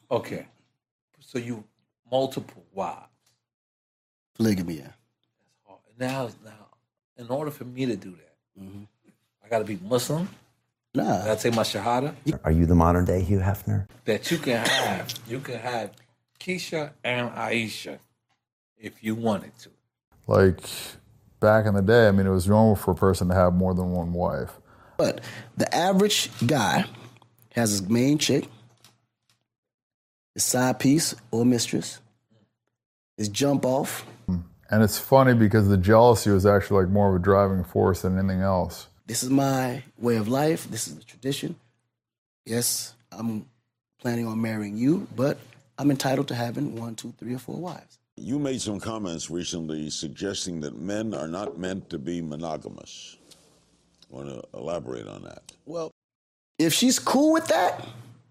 Okay. So you multiple wives. Polygamy, yeah. That's hard. Now, in order for me to do that, I got to be Muslim. Nah. I got to take my shahada. Are you the modern day Hugh Hefner? That you can have Keisha and Aisha if you wanted to. Like back in the day, I mean, it was normal for a person to have more than one wife. But the average guy has his main chick, his side piece or mistress, his jump off. And it's funny because the jealousy was actually like more of a driving force than anything else. This is my way of life. This is the tradition. Yes, I'm planning on marrying you, but I'm entitled to having 1, 2, 3, or 4 wives. You made some comments recently suggesting that men are not meant to be monogamous. Want to elaborate on that? Well, if she's cool with that,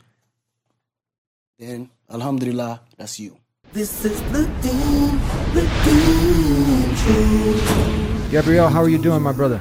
then alhamdulillah, that's you. This is the truth. Gabriel, how are you doing, my brother?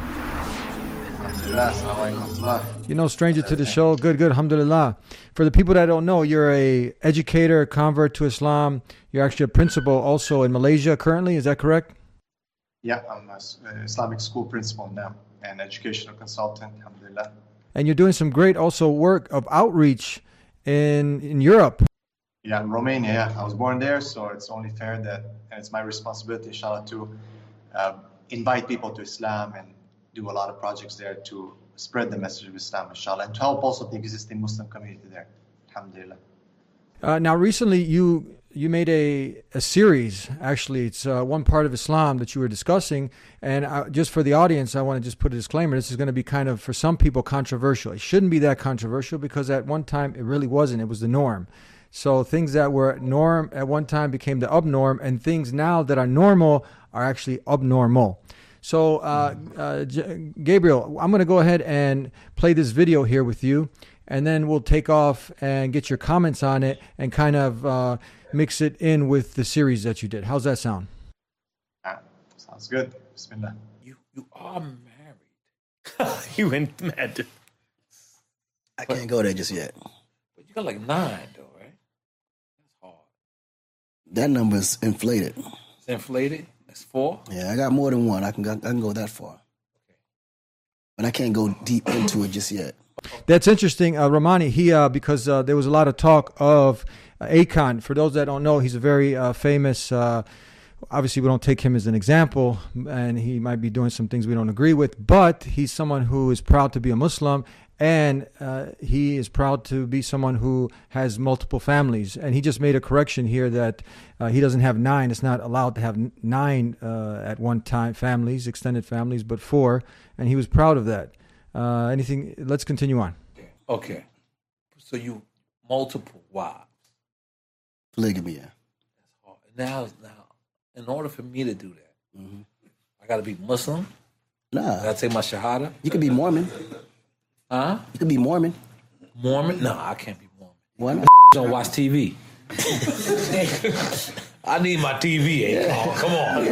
You're no stranger to the show. Good, alhamdulillah. For the people that don't know, you're a educator, a convert to Islam. You're actually a principal also in Malaysia currently. Is that correct? Yeah, I'm an Islamic school principal now and educational consultant, alhamdulillah. And you're doing some great also work of outreach in Europe. Yeah, in Romania, yeah. I was born there, so it's only fair that, and it's my responsibility, inshallah, to invite people to Islam and do a lot of projects there to spread the message of Islam, inshallah, and to help also the existing Muslim community there, alhamdulillah. Now, recently you made a series. Actually, it's one part of Islam that you were discussing. And just for the audience, I want to just put a disclaimer. This is going to be kind of, for some people, controversial. It shouldn't be that controversial because at one time it really wasn't. It was the norm. So things that were norm at one time became the abnorm, and things now that are normal are actually abnormal. So, Gabriel, I'm going to go ahead and play this video here with you, and then we'll take off and get your comments on it and kind of mix it in with the series that you did. How's that sound? Sounds good. Bismillah. You are married. You went mad. I can't go there just yet. But you got like 9, though, right? That's hard. That number's inflated. It's inflated? That's 4? Yeah, I got more than 1. I can go that far. Okay. But I can't go deep into it just yet. That's interesting, Ramani. He because there was a lot of talk of Akon. For those that don't know, he's a very famous. Obviously, we don't take him as an example, and he might be doing some things we don't agree with. But he's someone who is proud to be a Muslim, and he is proud to be someone who has multiple families. And he just made a correction here that he doesn't have 9. It's not allowed to have 9 at one time families, extended families, but 4. And he was proud of that. Anything? Let's continue on. Okay. So you multiple wives. Polygamy, yeah. That's hard. Now, in order for me to do that, I got to be Muslim. Nah. I got to take my shahada. You could be Mormon. Huh? You could be Mormon. Mormon? No, I can't be Mormon. Why not? Don't watch TV. I need my TV. Yeah. Oh,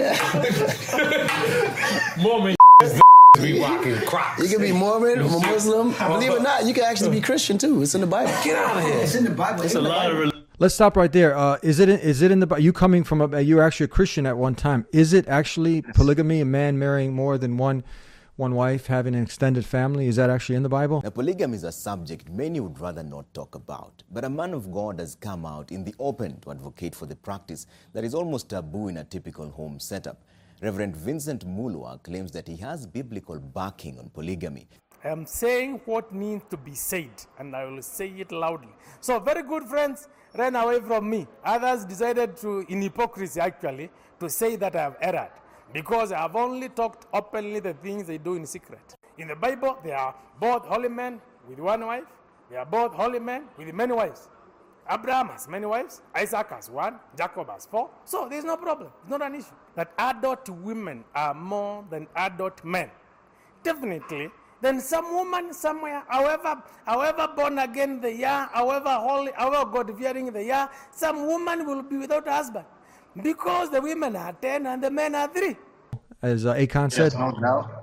come on. Mormon be rocking Crocs. You can be Mormon or Muslim. Believe it or not, you can actually be Christian too. It's in the Bible. Get out of here. It's in the Bible. It's a lot of religion. Let's stop right there. Is it in the Bible? You coming from you were actually a Christian at one time. Is it actually polygamy, a man marrying more than one wife, having an extended family? Is that actually in the Bible? Now, polygamy is a subject many would rather not talk about. But a man of God has come out in the open to advocate for the practice that is almost taboo in a typical home setup. Reverend Vincent Mulwa claims that he has biblical backing on polygamy. I am saying what needs to be said, and I will say it loudly. So very good friends ran away from me. Others decided to, in hypocrisy actually, to say that I have erred, because I have only talked openly the things they do in secret. In the Bible, they are both holy men with one wife. They are both holy men with many wives. Abraham has many wives, Isaac has 1, Jacob has 4. So there's no problem. It's not an issue. That adult women are more than adult men. Definitely. Then some woman somewhere, however born again they are, however holy, however God-fearing they are, some woman will be without a husband. Because the women are 10 and the men are 3. As Akon said. Yes, no doubt.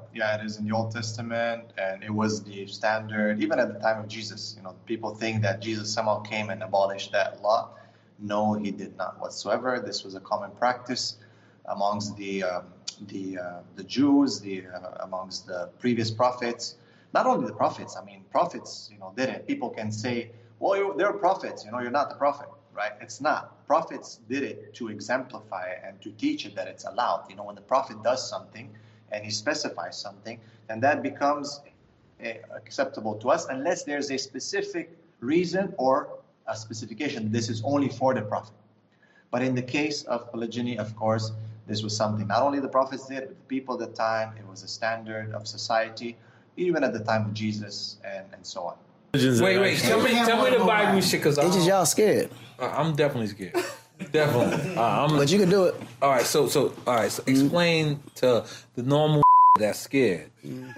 Yeah, it is in the Old Testament, and it was the standard even at the time of Jesus. People think that Jesus somehow came and abolished that law. No, he did not whatsoever. This was a common practice amongst the Jews, amongst the previous prophets. Not only the prophets. I mean, prophets, did it. People can say, "Well, they're prophets. You're not the prophet." Right? It's not. Prophets did it to exemplify and to teach it that it's allowed. When the prophet does something and he specifies something, then that becomes acceptable to us unless there's a specific reason or a specification. This is only for the prophet. But in the case of polygyny, of course, this was something not only the prophets did, but the people at the time. It was a standard of society, even at the time of Jesus and so on. Wait. Tell me the Bible shit, because It's just y'all scared. I'm definitely scared. Definitely. But you can do it. All right. So explain to the normal that's scared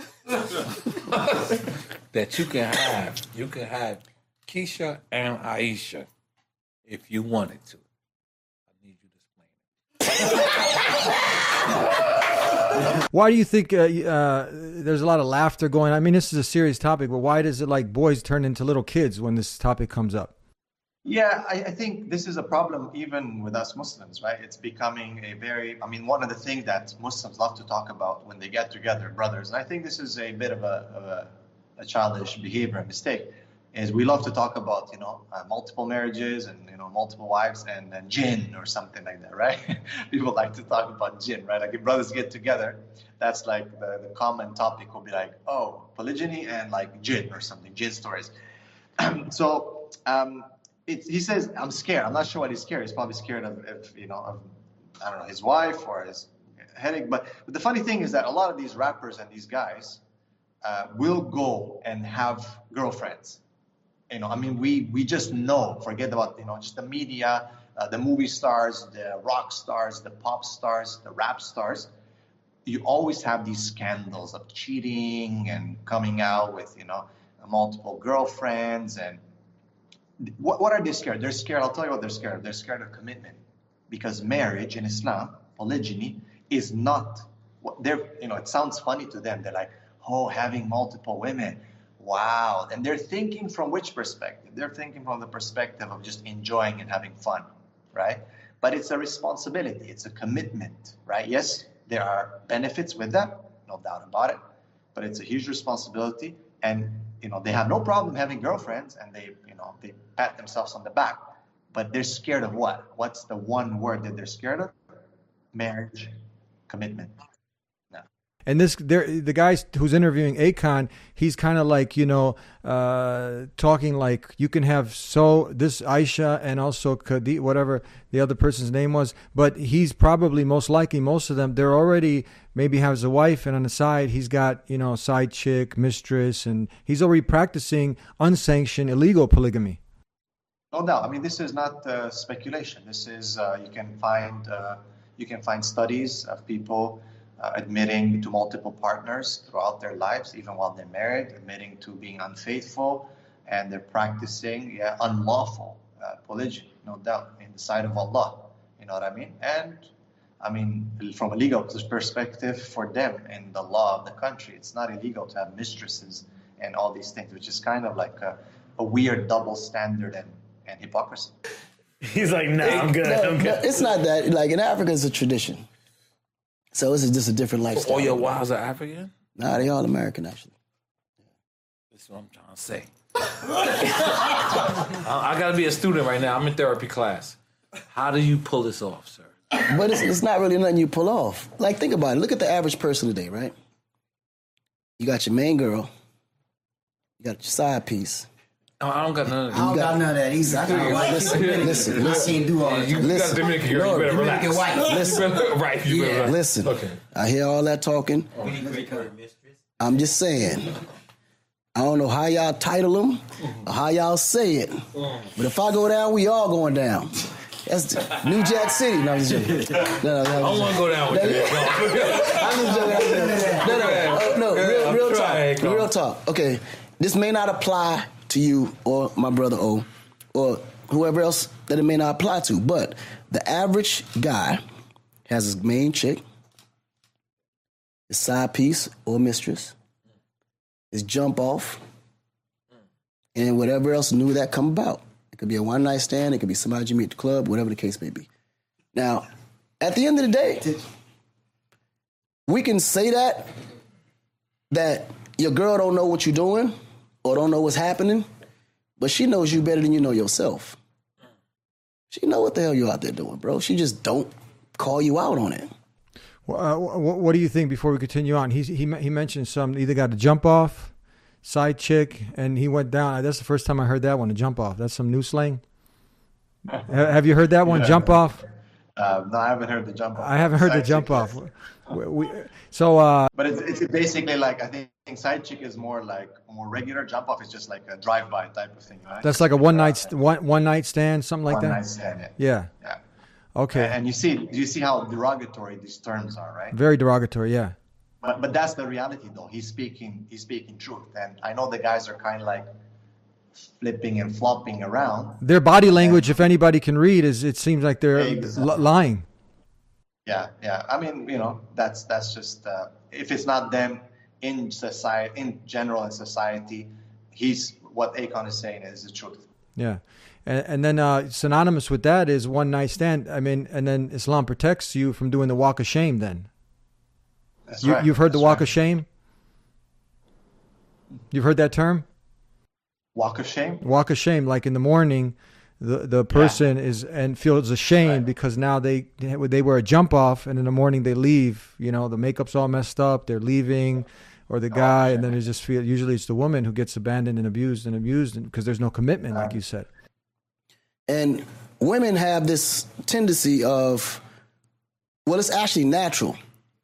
that you can have Keisha and Aisha if you wanted to. I need you to explain it. Why do you think there's a lot of laughter going on? I mean, this is a serious topic, but why does it like boys turn into little kids when this topic comes up? Yeah, I think this is a problem even with us Muslims, right? It's becoming one of the things that Muslims love to talk about when they get together, brothers. And I think this is a bit of a childish behavior and mistake, is we love to talk about, multiple marriages and, multiple wives and jinn or something like that, right? People like to talk about jinn, right? Like if brothers get together, that's like the common topic will be like, oh, polygyny and like jinn or something, jinn stories. He says, I'm scared. I'm not sure what he's scared. He's probably scared of I don't know, his wife or his headache. But the funny thing is that a lot of these rappers and these guys will go and have girlfriends. We just know, forget about, just the media, the movie stars, the rock stars, the pop stars, the rap stars. You always have these scandals of cheating and coming out with, multiple girlfriends. And what are they scared? They're scared. I'll tell you what they're scared of. They're scared of commitment, because marriage in Islam, polygyny, is not what they're, it sounds funny to them. They're like, oh, having multiple women. Wow. And they're thinking from which perspective? They're thinking from the perspective of just enjoying and having fun, right? But it's a responsibility. It's a commitment, right? Yes, there are benefits with that, no doubt about it. But it's a huge responsibility. And, they have no problem having girlfriends, and they pat themselves on the back. But they're scared of what? What's the one word that they're scared of? Marriage, commitment. And the guy who's interviewing Akon, he's kind of like, talking like you can have this Aisha and also Khadija, whatever the other person's name was. But he's probably most likely, most of them, they're already maybe has a wife, and on the side, he's got, side chick, mistress, and he's already practicing unsanctioned illegal polygamy. No doubt. This is not speculation. This is, you can find studies of people admitting to multiple partners throughout their lives, even while they're married, admitting to being unfaithful, and they're practicing unlawful polygyny, no doubt, in the sight of Allah. You know what I mean? And from a legal perspective, for them in the law of the country, it's not illegal to have mistresses and all these things, which is kind of like a weird double standard and hypocrisy. He's like, no, I'm good. I'm good. No, it's not that. Like in Africa, it's a tradition. So this is just a different lifestyle. All your wives are African? Nah, they all American, actually. That's what I'm trying to say. I got to be a student right now. I'm in therapy class. How do you pull this off, sir? But it's not really nothing you pull off. Like, think about it. Look at the average person today, right? You got your main girl. You got your side piece. I don't got none of that. I don't got none of that. He's Listen. I seen do all that. You got Dominican girl. You better relax. Listen. Okay. I hear all that talking. I'm just saying. I don't know how y'all title them or how y'all say it. But if I go down, we all going down. That's New Jack City. No, I'm just joking. No, I don't want to go down with you. I'm just joking. No, real talk. Okay, this may not apply to you or my brother O or whoever else that it may not apply to, but the average guy has his main chick, his side piece or mistress, his jump off, and whatever else new that come about. It could be a one-night stand. It could be somebody you meet at the club, whatever the case may be. Now, at the end of the day, we can say that your girl don't know what you're doing or don't know what's happening, but she knows you better than you know yourself. She know what the hell you're out there doing, bro. She just don't call you out on it. What do you think before we continue on? He mentioned some either got a jump off, side chick, and he went down. That's the first time I heard that one, a jump off. That's some new slang. Have you heard that one, jump off? No, I haven't heard the jump off. I haven't heard the jump off. But it's basically like, I think side chick is more regular. Jump off is just like a drive-by type of thing, right? That's like a one night stand, something like that. One night stand. Yeah. Okay. And you see how derogatory these terms are, right? Very derogatory, yeah. But that's the reality, though. He's speaking truth, and I know the guys are kind of like flipping and flopping around. Their body language, if anybody can read, it seems like they're lying. Yeah. I mean, that's just if it's not them in society, in general in society, what Akon is saying is the truth. Yeah. And then synonymous with that is one night stand. I mean, and then Islam protects you from doing the walk of shame then. That's right. You've heard the walk of shame? You've heard that term? Walk of shame? Walk of shame, like in the morning, the person is and feels ashamed because now they wear a jump off, and in the morning they leave. The makeup's all messed up. They're leaving, or the guy, and then they just feel. Usually it's the woman who gets abandoned and abused because there's no commitment, like you said. And women have this tendency of, well, it's actually natural.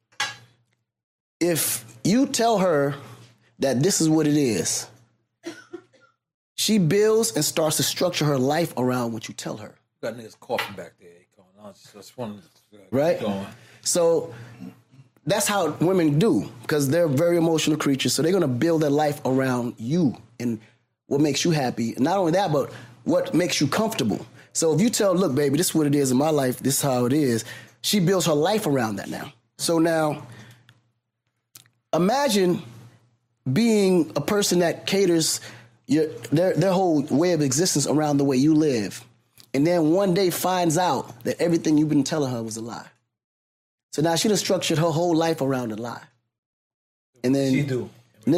If you tell her that this is what it is, she builds and starts to structure her life around what you tell her. Got niggas coughing back there. I just wanted to right? Going. So that's how women do, because they're very emotional creatures. So they're going to build their life around you and what makes you happy. And not only that, but what makes you comfortable. So if you tell, look, baby, this is what it is in my life, this is how it is, she builds her life around that now. So now, imagine being a person that caters their whole way of existence around the way you live, and then one day finds out that everything you've been telling her was a lie. So now she done structured her whole life around a lie. And then she do.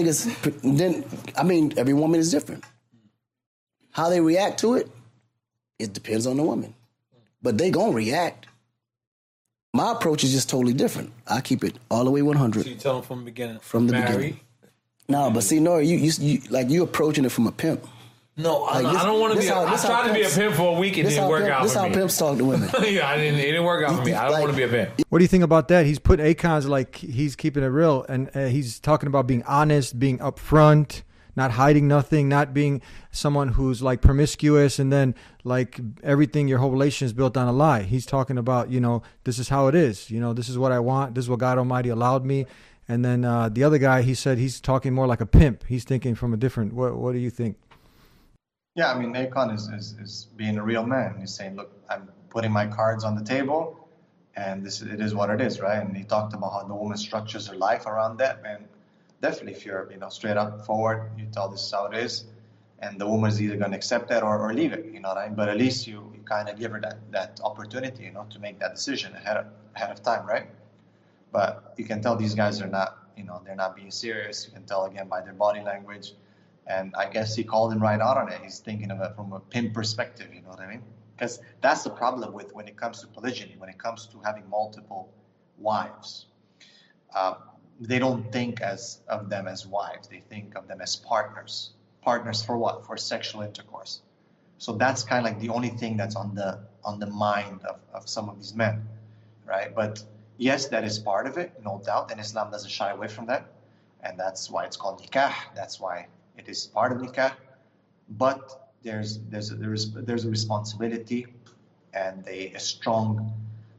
Every woman is different. How they react to it depends on the woman. But they gonna react. My approach is just totally different. I keep it all the way 100. So you tell them from the beginning. From the beginning. No, but see, Nora, you approaching it from a pimp. No, I don't want to be. I tried to be a pimp for a week and it didn't work out for me. This how pimps talk to women. Yeah, it didn't work out for me. I don't want to be a pimp. What do you think about that? He's put Akon's like he's keeping it real, and he's talking about being honest, being upfront, not hiding nothing, not being someone who's like promiscuous, and then like everything, your whole relation is built on a lie. He's talking about, this is how it is. This is what I want. This is what God Almighty allowed me. And then the other guy, he said he's talking more like a pimp. He's thinking from a different. What do you think? Yeah, I mean, Akon is being a real man. He's saying, look, I'm putting my cards on the table, and it is what it is, right? And he talked about how the woman structures her life around that. And definitely, if you're straight up forward, you tell this is how it is, and the woman's either going to accept that or leave it. You know what I mean? But at least you kind of give her that opportunity, to make that decision ahead of time, right? But you can tell these guys are not, they're not being serious. You can tell, again, by their body language. And I guess he called him right out on it. He's thinking of it from a pimp perspective, you know what I mean? Because that's the problem when it comes to polygyny, when it comes to having multiple wives. They don't think of them as wives. They think of them as partners. Partners for what? For sexual intercourse. So that's kind of like the only thing that's on the mind of some of these men, right? But yes, that is part of it, no doubt, and Islam doesn't shy away from that, and that's why it's called nikah. That's why it is part of nikah. But there's a responsibility and a strong,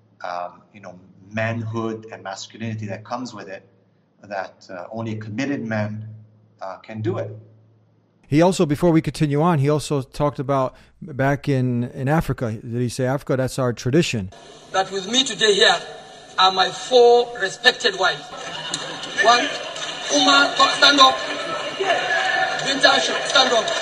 manhood and masculinity that comes with it that only a committed man can do it. He also, before we continue on, he also talked about back in Africa. Did he say Africa? That's our tradition. That with me today here are my 4 respected wives. One. Umar, stand up. Stand up.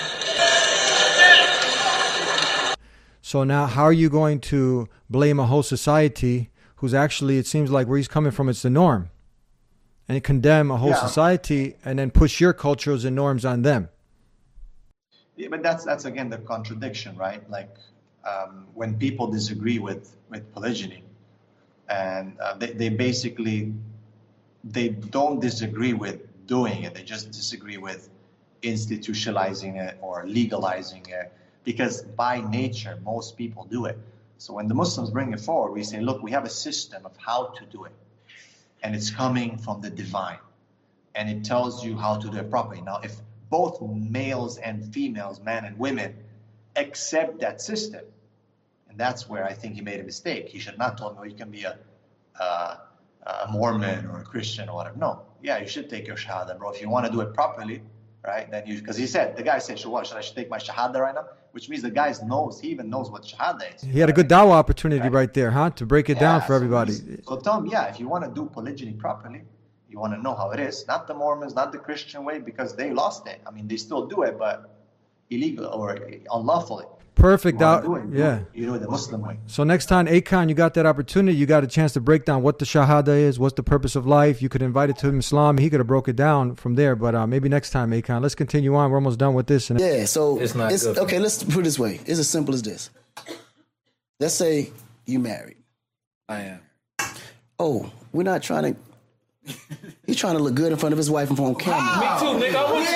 So now, how are you going to blame a whole society who's actually, it seems like where he's coming from, it's the norm, and condemn a whole society and then push your cultures and norms on them? Yeah, but that's again the contradiction, right? Like when people disagree with polygyny, and they basically, they don't disagree with doing it. They just disagree with institutionalizing it or legalizing it, because by nature, most people do it. So when the Muslims bring it forward, we say, look, we have a system of how to do it. And it's coming from the divine. And it tells you how to do it properly. Now, if both males and females, men and women, accept that system, and that's where I think he made a mistake. He should not tell me, you can be a Mormon or a Christian or whatever. No. Yeah, you should take your shahada, bro. If you want to do it properly, right? Then you, because the guy said, should I take my shahada right now? Which means the guy he even knows what shahada is. He had a good dawah opportunity right there, huh? To break it down for everybody. So tell him, if you want to do polygyny properly, you want to know how it is, not the Mormons, not the Christian way, because they lost it. I mean, they still do it, but illegal or unlawfully. Perfect. You do it the Muslim way. So next time, Akon, you got that opportunity. You got a chance to break down what the Shahada is, what's the purpose of life. You could invite it to Islam. He could have broke it down from there. But maybe next time, Akon. Let's continue on. We're almost done with this. So it's okay. Let's put it this way. It's as simple as this. Let's say you married. I am. Oh, we're not trying to. He's trying to look good in front of his wife and on camera. Me too, nigga. I want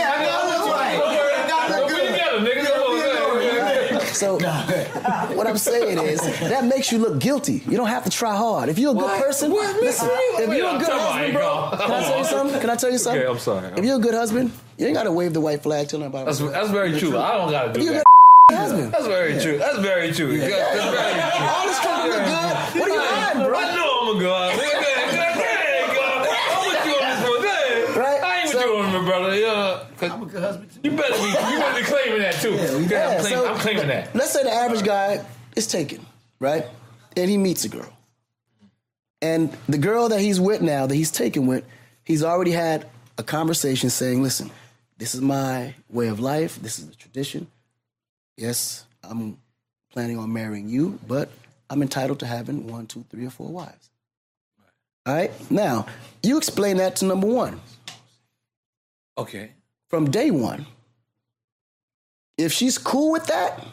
So what I'm saying is that makes you look guilty. You don't have to try hard. If you're a good person, listen. If you're a good husband, bro, can I tell you something? Okay, I'm sorry. If you're a good husband, you ain't got to wave the white flag till nobody. That's very true. I don't got to do that. Husband. That's very true. That's very true. Yeah. That's very true. All this trying to look good. What are you hiding, bro? I know I'm a god. I'm with you on this one. Right? I ain't with you on this, brother. I'm a good husband. You better be claiming that too. I'm claiming that. Let's say the average guy is taken, right? And he meets a girl. And the girl that he's with now, that he's taken with, he's already had a conversation saying, listen, this is my way of life. This is the tradition. Yes, I'm planning on marrying you, but I'm entitled to having 1, 2, 3, or 4 wives. All right? Now, you explain that to number one. Okay. From day one. If she's cool with that,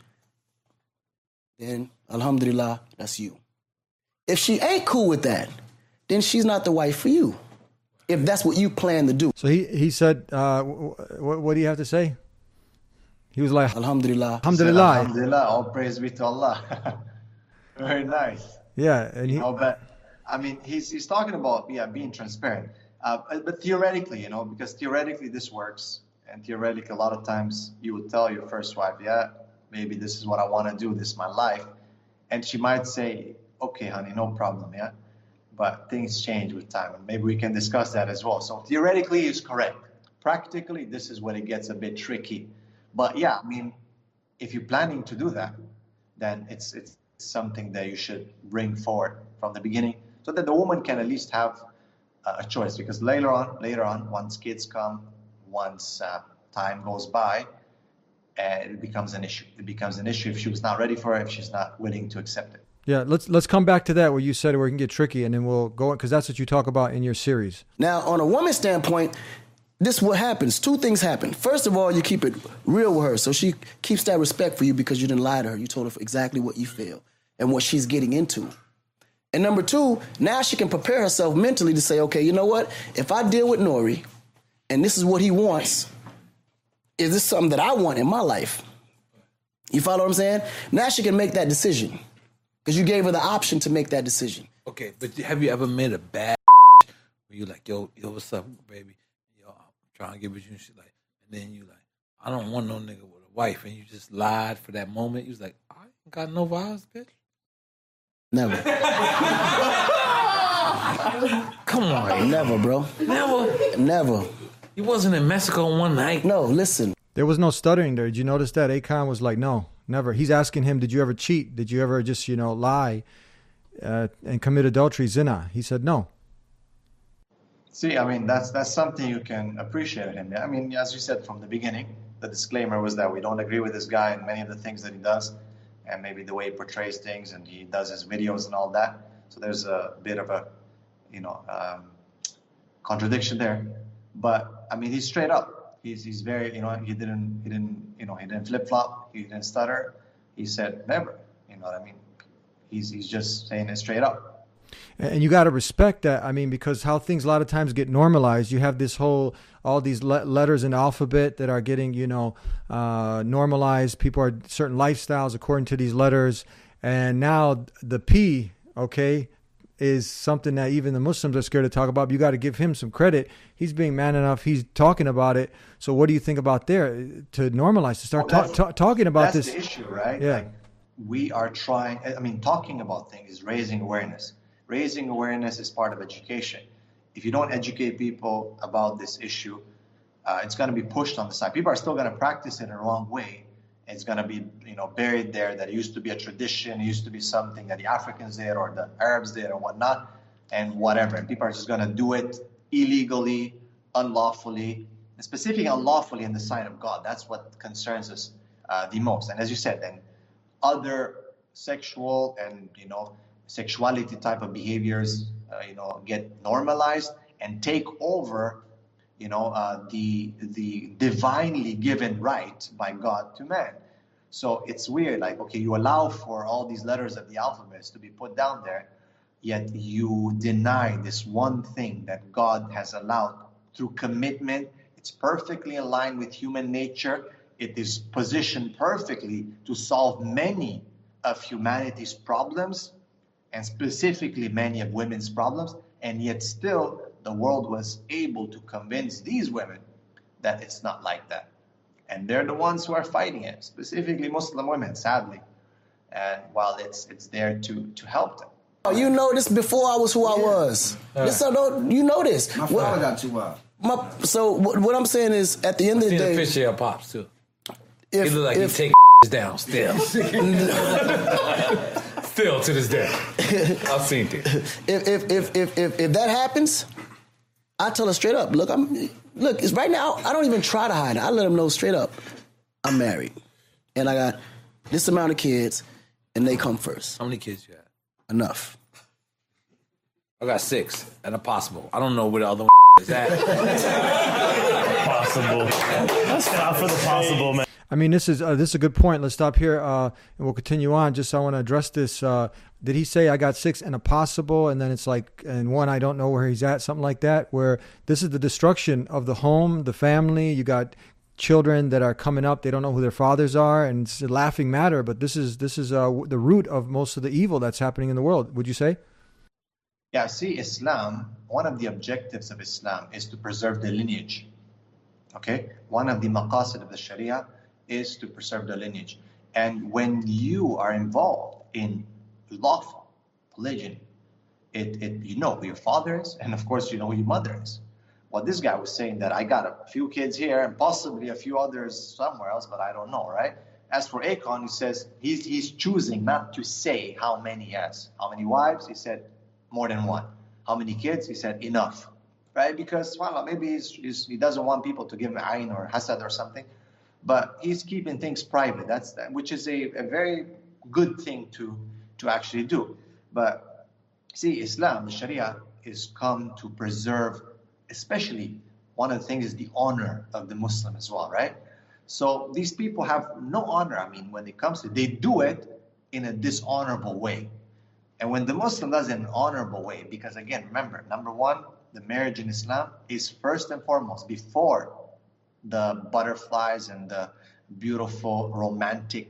then alhamdulillah, that's you. If she ain't cool with that, then she's not the wife for you. If that's what you plan to do. So he said, what do you have to say? He was like, alhamdulillah. Alhamdulillah. Alhamdulillah, all praise be to Allah. Very nice. Yeah. And but I mean, he's talking about, being transparent. But theoretically, because theoretically this works. And theoretically, a lot of times you would tell your first wife, maybe this is what I want to do. This is my life. And she might say, okay, honey, no problem. Yeah. But things change with time. And maybe we can discuss that as well. So theoretically, it's correct. Practically, this is when it gets a bit tricky. But I mean, if you're planning to do that, then it's something that you should bring forward from the beginning so that the woman can at least have a choice. Because later on, once kids come, once time goes by, it becomes an issue. It becomes an issue if she was not ready for it, if she's not willing to accept it. Yeah, let's come back to that where you said where it can get tricky, and then we'll go because that's what you talk about in your series. Now, on a woman's standpoint, this is what happens. 2 things happen. First of all, you keep it real with her, so she keeps that respect for you because you didn't lie to her. You told her exactly what you feel and what she's getting into. And number 2, now she can prepare herself mentally to say, okay, you know what? If I deal with Nori, and this is what he wants, is this something that I want in my life? You follow what I'm saying? Now she can make that decision because you gave her the option to make that decision. Okay, but have you ever met a bad where you like, yo, what's up, baby? Yo, I'm trying to get with you and shit like, and then you like, I don't want no nigga with a wife, and you just lied for that moment. You was like, I ain't got no wives, bitch. Never. Come on. Never, bro. Never. You wasn't in Mexico one night. No, listen. There was no stuttering there. Did you notice that? Akon was like, no, never. He's asking him, did you ever cheat? Did you ever just, lie and commit adultery, zina? He said no. See, I mean, that's something you can appreciate in him. I mean, as you said from the beginning, the disclaimer was that we don't agree with this guy and many of the things that he does, and maybe the way he portrays things and he does his videos and all that. So there's a bit of a, contradiction there. But I mean, he's straight up. He's very, he didn't flip flop. He didn't stutter. He said never. You know what I mean? He's just saying it straight up. And you got to respect that. I mean, because how things a lot of times get normalized. You have this all these letters in the alphabet that are getting, normalized. People are certain lifestyles according to these letters. And now the P, is something that even the Muslims are scared to talk about. But you got to give him some credit. He's being man enough. He's talking about it. So what do you think about there to normalize, to start talking about this? That's the issue, right? Yeah. Like, we are trying, talking about things is raising awareness. Raising awareness is part of education. If you don't educate people about this issue, it's going to be pushed on the side. People are still going to practice it in the wrong way. It's going to be, buried there that it used to be a tradition, it used to be something that the Africans did or the Arabs did or whatnot, and whatever. And people are just going to do it illegally, unlawfully, and specifically unlawfully in the sight of God. That's what concerns us the most. And as you said, then other sexual and, sexuality type of behaviors, get normalized and take over, the divinely given right by God to man. So it's weird, like, okay, you allow for all these letters of the alphabets to be put down there, yet you deny this one thing that God has allowed through commitment. It's perfectly in line with human nature. It is positioned perfectly to solve many of humanity's problems, and specifically many of women's problems, and yet still the world was able to convince these women that it's not like that. And they're the ones who are fighting it, specifically Muslim women, sadly. And while it's there to help them. Oh, you know this before I was who I was. You know this. My father got too wild. So what I'm saying is, at the end of the day, a picture of Pops too. He look like he take down still. Still to this day, I've seen it. If that happens, I tell her straight up. Look, it's right now. I don't even try to hide it. I let them know straight up. I'm married, and I got this amount of kids, and they come first. How many kids you have? Enough. I got 6 and a possible. I don't know where the other is at. Possible. That's not for the possible, man. I mean, this is a good point. Let's stop here, and we'll continue on. Just I want to address this. Did he say I got 6 and a possible, and then it's like, and one I don't know where he's at, something like that? Where this is the destruction of the home, the family. You got children that are coming up; they don't know who their fathers are, and it's a laughing matter. But this is the root of most of the evil that's happening in the world. Would you say? Yeah. See, Islam. One of the objectives of Islam is to preserve the lineage. Okay. One of the maqasid of the Sharia is to preserve the lineage. And when you are involved in lawful polygyny, you know who your father is, and of course you know who your mother is. Well, this guy was saying that I got a few kids here and possibly a few others somewhere else, but I don't know, right? As for Akon, he says he's choosing not to say how many he has. How many wives? He said more than one. How many kids? He said enough, right? Because, well, maybe he doesn't want people to give him ayn or hasad or something. But he's keeping things private. Which is a very good thing to actually do. But see, Islam, the Sharia, is come to preserve, especially one of the things is the honor of the Muslim as well, right? So these people have no honor. I mean, when it comes to, they do it in a dishonorable way. And when the Muslim does it in an honorable way, because again, remember, number one, the marriage in Islam is first and foremost, before the butterflies and the beautiful romantic,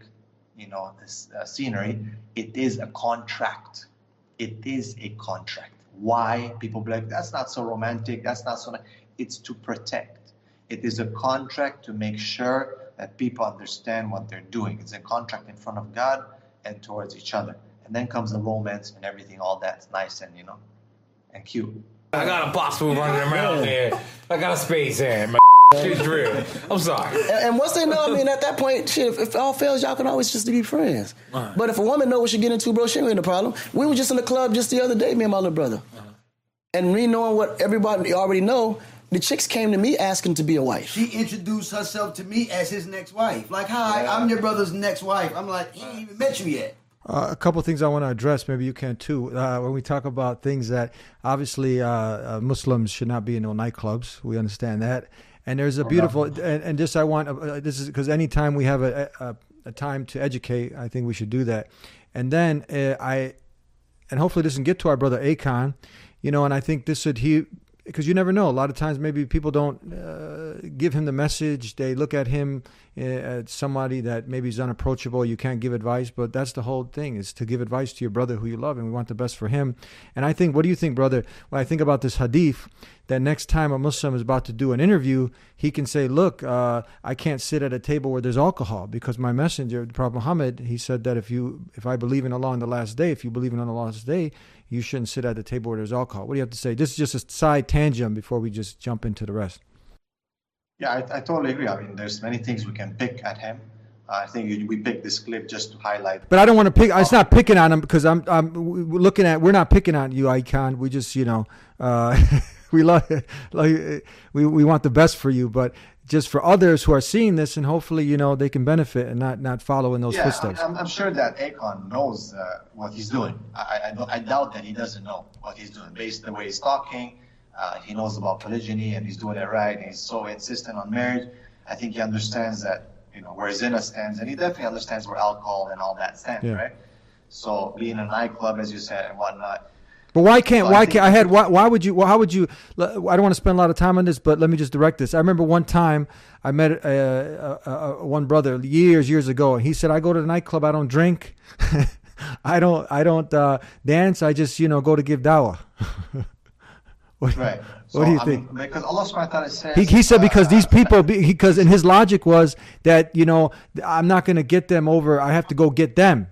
scenery, it is a contract. It is a contract. Why? People be like, that's not so romantic. That's not so nice. It's to protect. It is a contract to make sure that people understand what they're doing. It's a contract in front of God and towards each other. And then comes the romance and everything, all that's nice and, and cute. I got a possible running around there. I got a space hand. Shit's real. I'm sorry. And once they know, I mean, at that point, shit, if all fails, y'all can always just be friends. Right. But if a woman know what she get into, bro, she ain't got no problem. We were just in the club just the other day, me and my little brother. And me knowing what everybody already know, the chicks came to me asking to be a wife. She introduced herself to me as his next wife. Like, hi, I'm your brother's next wife. I'm like, he ain't even met you yet. A couple of things I want to address, maybe you can too. When we talk about things that obviously Muslims should not be in no nightclubs, we understand that. And there's a beautiful, and this I want, this is because anytime we have a time to educate, I think we should do that. And then and hopefully this can get to our brother Akon, and I think this should, because you never know. A lot of times maybe people don't give him the message. They look at him as somebody that maybe is unapproachable. You can't give advice, but that's the whole thing, is to give advice to your brother who you love, and we want the best for him. And I think, what do you think, brother, when I think about this hadith, that next time a Muslim is about to do an interview, he can say, look, I can't sit at a table where there's alcohol, because my messenger, the Prophet Muhammad, he said that if I believe in Allah on the last day, if you believe in Allah on the last day, you shouldn't sit at the table where there's alcohol. What do you have to say? This is just a side tangent before we just jump into the rest. Yeah, I totally agree. I mean, there's many things we can pick at him. I think we picked this clip just to highlight. But I don't want to pick. It's not picking on him, because I'm looking at. We're not picking on you, Icon. We just we love, we want the best for you, but just for others who are seeing this, and hopefully they can benefit and not follow in those footsteps. I'm sure that Akon knows what he's doing. I doubt that he doesn't know what he's doing based on the way he's talking. He knows about polygyny, and he's doing it right. And he's so insistent on marriage. I think he understands that where zina stands, and he definitely understands where alcohol and all that stands, right? So being in a nightclub, as you said, and whatnot. But why would you? I don't want to spend a lot of time on this, but let me just direct this. I remember one time I met one brother years ago, and he said, "I go to the nightclub. I don't drink. I don't dance. I just go to give dawah." Right. What do you think? Because Allah subhanahu wa ta'ala says... He said because these people, because in his logic was that, I'm not going to get them over. I have to go get them.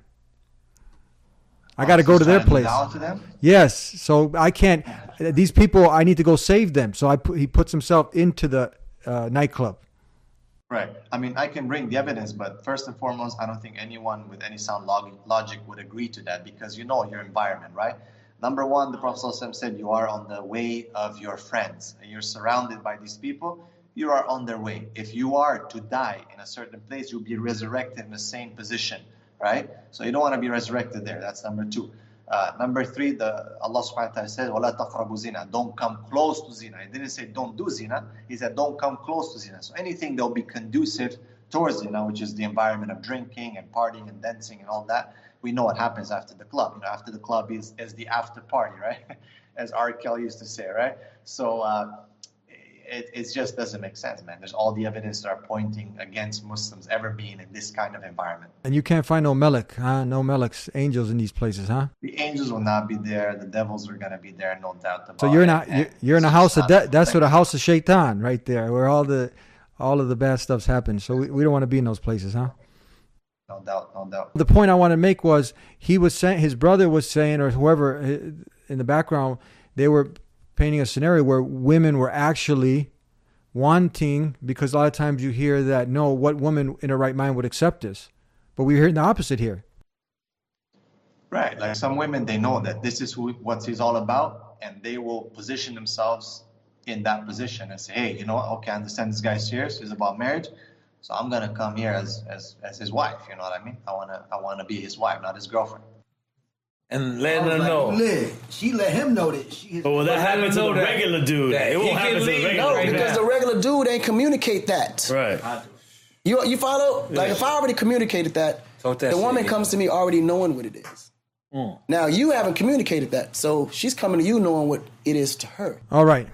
I got to go to their place. To them? Yes. So I can't, these people, I need to go save them. So he puts himself into the nightclub. Right. I mean, I can bring the evidence, but first and foremost, I don't think anyone with any sound logic would agree to that, because your environment, right? Number one, the Prophet ﷺ said you are on the way of your friends, and you're surrounded by these people. You are on their way. If you are to die in a certain place, you'll be resurrected in the same position, right? So you don't want to be resurrected there. That's number two. Number three, Allah subhanahu wa ta'ala says, وَلَا تَقْرَبُوا zina. Don't come close to zina. He didn't say don't do zina. He said don't come close to zina. So anything that will be conducive towards zina, which is the environment of drinking and partying and dancing and all that, we know what happens after the club. After the club is the after party, right? As R. Kelly used to say, right? So it just doesn't make sense, man. There's all the evidence that are pointing against Muslims ever being in this kind of environment. And you can't find no melek, huh? No meleks, angels in these places, huh? The angels will not be there. The devils are gonna be there, no doubt about it. So you're in a house of that's what a house of shaitan right there, where all of the bad stuff's happened. So we don't want to be in those places, huh? No doubt. The point I want to make was he was saying, his brother was saying, or whoever in the background, they were painting a scenario where women were actually wanting, because a lot of times you hear that, no, what woman in her right mind would accept this? But we're hearing the opposite here. Right. Like some women, they know that this is what he's all about, and they will position themselves in that position and say, hey, okay, I understand this guy's serious. He's about marriage. So I'm gonna come here as his wife. You know what I mean? I wanna be his wife, not his girlfriend. And let them know. She let him know that she. Well, that happened to the regular dude. It won't happen to the regular. No, because the regular dude ain't communicate that. Right. You follow? Like if I already communicated that, the woman comes to me already knowing what it is. Now you haven't communicated that, so she's coming to you knowing what it is to her. All right.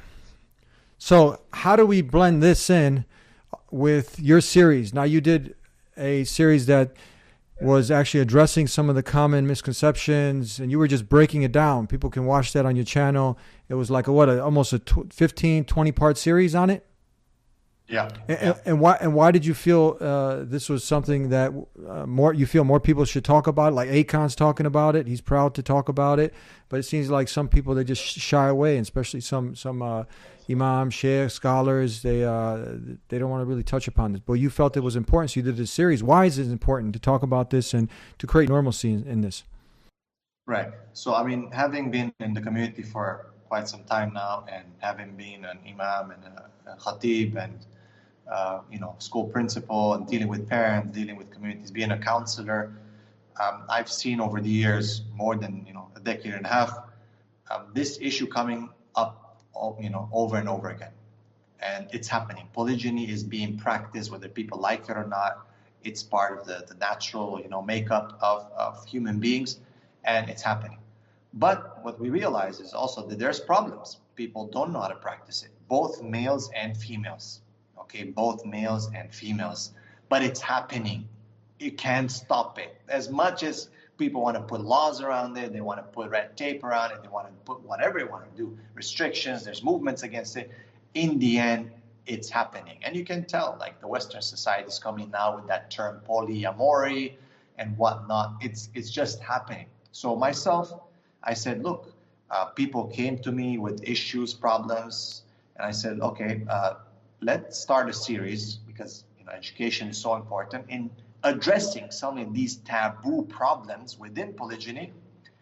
So how do we blend this in with your series? Now you did a series that was actually addressing some of the common misconceptions, and you were just breaking it down. People can watch that on your channel. It was like almost a 15, 20-part series on it. Yeah. And why did you feel this was something that more people should talk about? Like Akon's talking about it. He's proud to talk about it. But it seems like some people, they just shy away, and especially some imams, sheikhs, scholars, they don't want to really touch upon this. But you felt it was important, so you did this series. Why is it important to talk about this and to create normalcy in this? Right. So, I mean, having been in the community for quite some time now, and having been an imam and a khatib and school principal and dealing with parents, dealing with communities, being a counselor, I've seen over the years, more than a decade and a half, this issue coming up, over and over again, and it's happening. Polygyny is being practiced, whether people like it or not. It's part of the natural, makeup of human beings, and it's happening. But what we realize is also that there's problems. People don't know how to practice it, both males and females. Okay, both males and females. But it's happening. You can't stop it. As much as people want to put laws around it, they want to put red tape around it, they want to put whatever they want to do, restrictions, there's movements against it. In the end, it's happening. And you can tell, like the Western society is coming now with that term polyamory and whatnot. It's just happening. So myself, I said, look, people came to me with issues, problems, and I said, okay, let's start a series, because education is so important, in addressing some of these taboo problems within polygyny,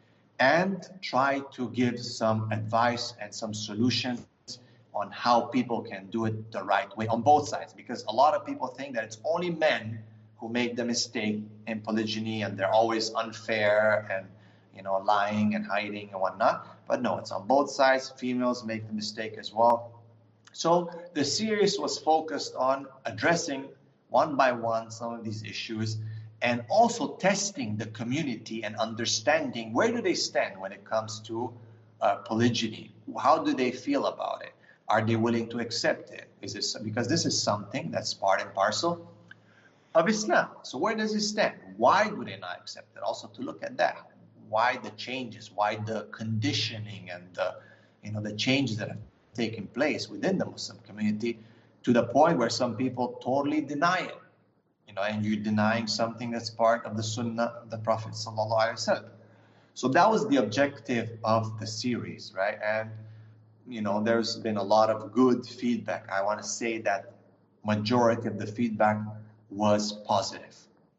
and try to give some advice and some solutions on how people can do it the right way on both sides. Because a lot of people think that it's only men who make the mistake in polygyny, and they're always unfair and lying and hiding and whatnot. But no, it's on both sides. Females make the mistake as well. So the series was focused on addressing one by one some of these issues, and also testing the community and understanding where do they stand when it comes to polygyny. How do they feel about it? Are they willing to accept it? Because this is something that's part and parcel of Islam. So where does it stand? Why would they not accept it? Also to look at that. Why the changes? Why the conditioning and the changes that have taken place within the Muslim community, to the point where some people totally deny it. And you're denying something that's part of the Sunnah of the Prophet ﷺ. So that was the objective of the series, right? And there's been a lot of good feedback. I want to say that majority of the feedback was positive.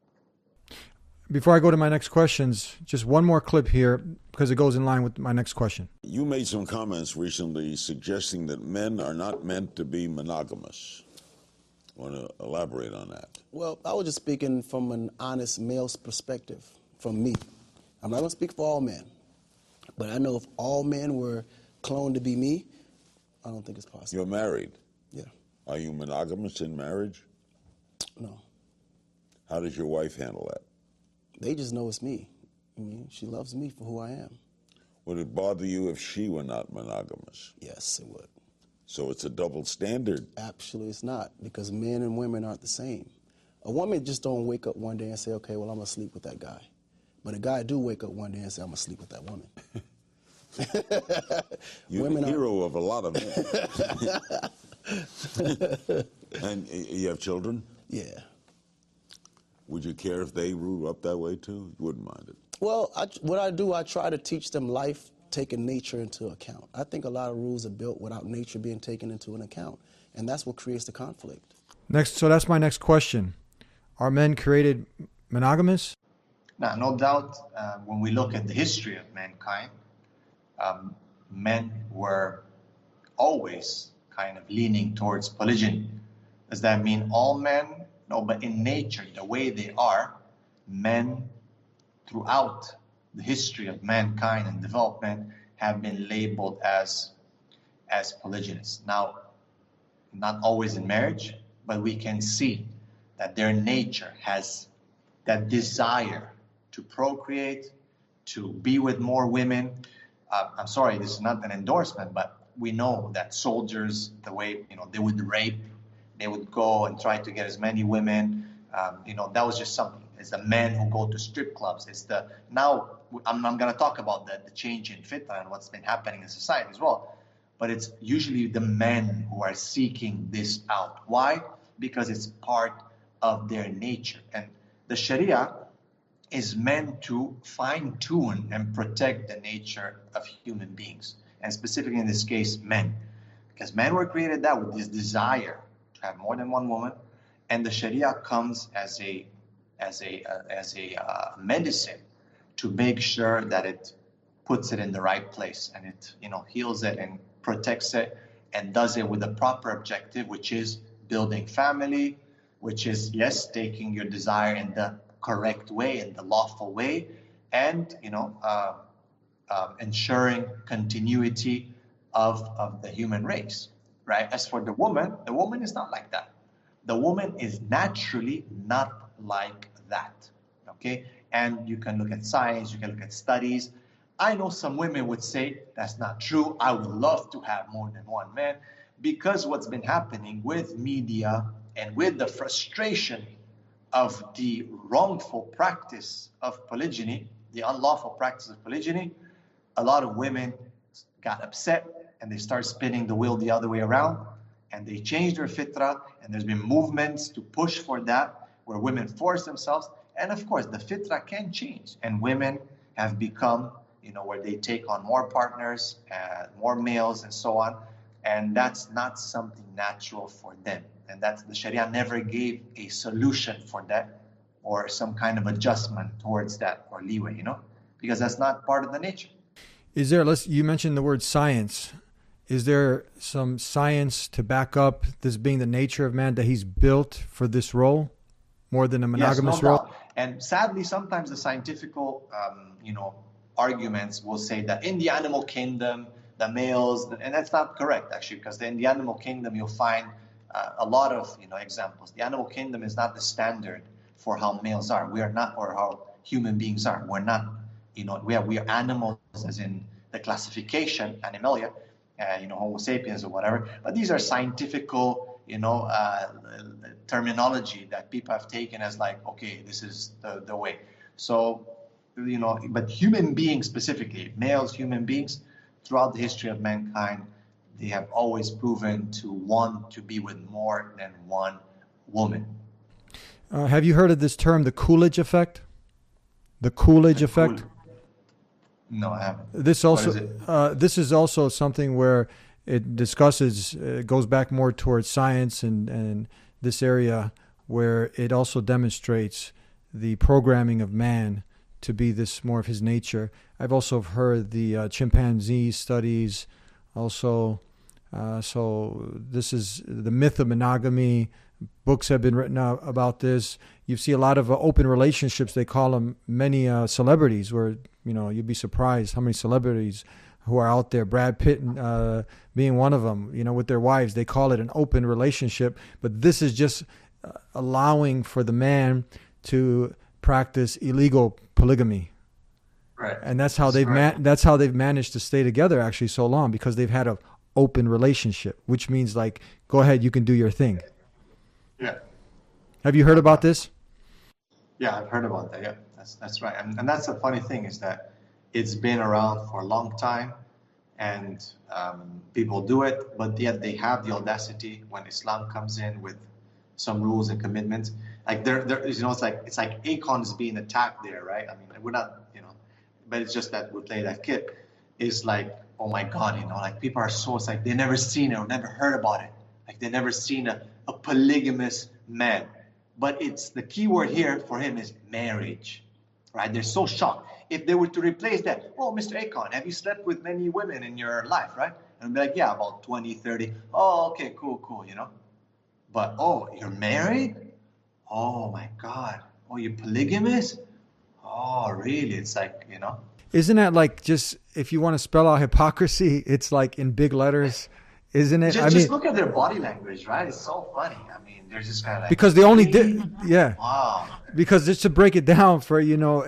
Before I go to my next questions, just one more clip here, because it goes in line with my next question. You made some comments recently suggesting that men are not meant to be monogamous. Want to elaborate on that? Well, I was just speaking from an honest male's perspective, from me. I'm not going to speak for all men, but I know if all men were cloned to be me, I don't think it's possible. You're married? Yeah. Are you monogamous in marriage? No. How does your wife handle that? They just know it's me. She loves me for who I am. Would it bother you if she were not monogamous? Yes, it would. So it's a double standard? Absolutely, it's not, because men and women aren't the same. A woman just don't wake up one day and say, okay, well, I'm going to sleep with that guy. But a guy do wake up one day and say, I'm going to sleep with that woman. You're the hero of a lot of men. And you have children? Yeah. Would you care if they grew up that way too? You wouldn't mind it? Well, what I do, I try to teach them life, taking nature into account. I think a lot of rules are built without nature being taken into an account, and that's what creates the conflict. So that's my next question. Are men created monogamous? No doubt. When we look at the history of mankind, men were always kind of leaning towards polygyny. Does that mean all men? No, but in nature, the way they are, men throughout the history of mankind and development have been labeled as polygynous. Now, not always in marriage, but we can see that their nature has that desire to procreate, to be with more women. I'm sorry, this is not an endorsement, but we know that soldiers, the way, they would rape, they would go and try to get as many women. That was just something. It's the men who go to strip clubs. Now I'm going to talk about the change in fitna and what's been happening in society as well. But it's usually the men who are seeking this out. Why? Because it's part of their nature. And the Sharia is meant to fine-tune and protect the nature of human beings, and specifically in this case, men. Because men were created that with this desire to have more than one woman, and the Sharia comes as a medicine to make sure that it puts it in the right place, and it, heals it and protects it and does it with a proper objective, which is building family, which is, yes, taking your desire in the correct way, in the lawful way, and, ensuring continuity of the human race, right? As for the woman is not like that. The woman is naturally not like that, okay? And you can look at science, you can look at studies. I know some women would say, that's not true. I would love to have more than one man, because what's been happening with media and with the frustration of the wrongful practice of polygyny, the unlawful practice of polygyny, a lot of women got upset and they start spinning the wheel the other way around, and they changed their fitrah, and there's been movements to push for that, where women force themselves. And of course, the fitrah can change, and women have become, where they take on more partners, more males, and so on. And that's not something natural for them. And that's, the Sharia never gave a solution for that, or some kind of adjustment towards that, or leeway, because that's not part of the nature. Is there, you mentioned the word science. Is there some science to back up this being the nature of man, that he's built for this role more than a monogamous yes, no role? doubt. And sadly, sometimes the scientific, arguments will say that in the animal kingdom, the males, and that's not correct, actually, because in the animal kingdom, you'll find a lot of, examples. The animal kingdom is not the standard for how males are. We are not, or how human beings are. We're not, we are animals as in the classification, Animalia, Homo sapiens or whatever. But these are scientifical, terminology that people have taken as like, okay, this is the way. So, but human beings specifically, males, human beings, throughout the history of mankind, they have always proven to want to be with more than one woman. Have you heard of this term, the Coolidge effect? The Coolidge effect? No, I haven't. This also, this is also something where it discusses, goes back more towards science and this area, where it also demonstrates the programming of man to be this more of his nature. I've also heard the chimpanzee studies also. So this is the myth of monogamy. Books have been written about this. You see a lot of open relationships. They call them many celebrities, where, you'd be surprised how many celebrities who are out there, Brad Pitt being one of them, with their wives. They call it an open relationship. But this is just allowing for the man to practice illegal polygamy. Right. And that's how that's how they've managed to stay together actually so long, because they've had an open relationship, which means like, go ahead, you can do your thing. Yeah. Have you heard about this? Yeah, I've heard about that. Yeah, that's right. And that's the funny thing, is that it's been around for a long time, and people do it, but yet they have the audacity when Islam comes in with some rules and commitments. Like it's like Akon is being attacked there, right? I mean, we're not, but it's just that we play that kid. It's like, oh my God, like people are so, it's like they never seen it or never heard about it. Like they never seen a polygamous man. But it's the key word here for him is marriage, right? They're so shocked. If they were to replace that, oh, Mr. Akon, have you slept with many women in your life, right? And be like, yeah, about 20, 30. Oh, okay, cool, But, oh, you're married? Oh my God. Oh, you're polygamous? Oh, really? It's like, Isn't that like, just, if you want to spell out hypocrisy, it's like in big letters, isn't it? Just look at their body language, right? It's so funny. I mean, they're just kind of like, because they only did, yeah. Wow. Because just to break it down for,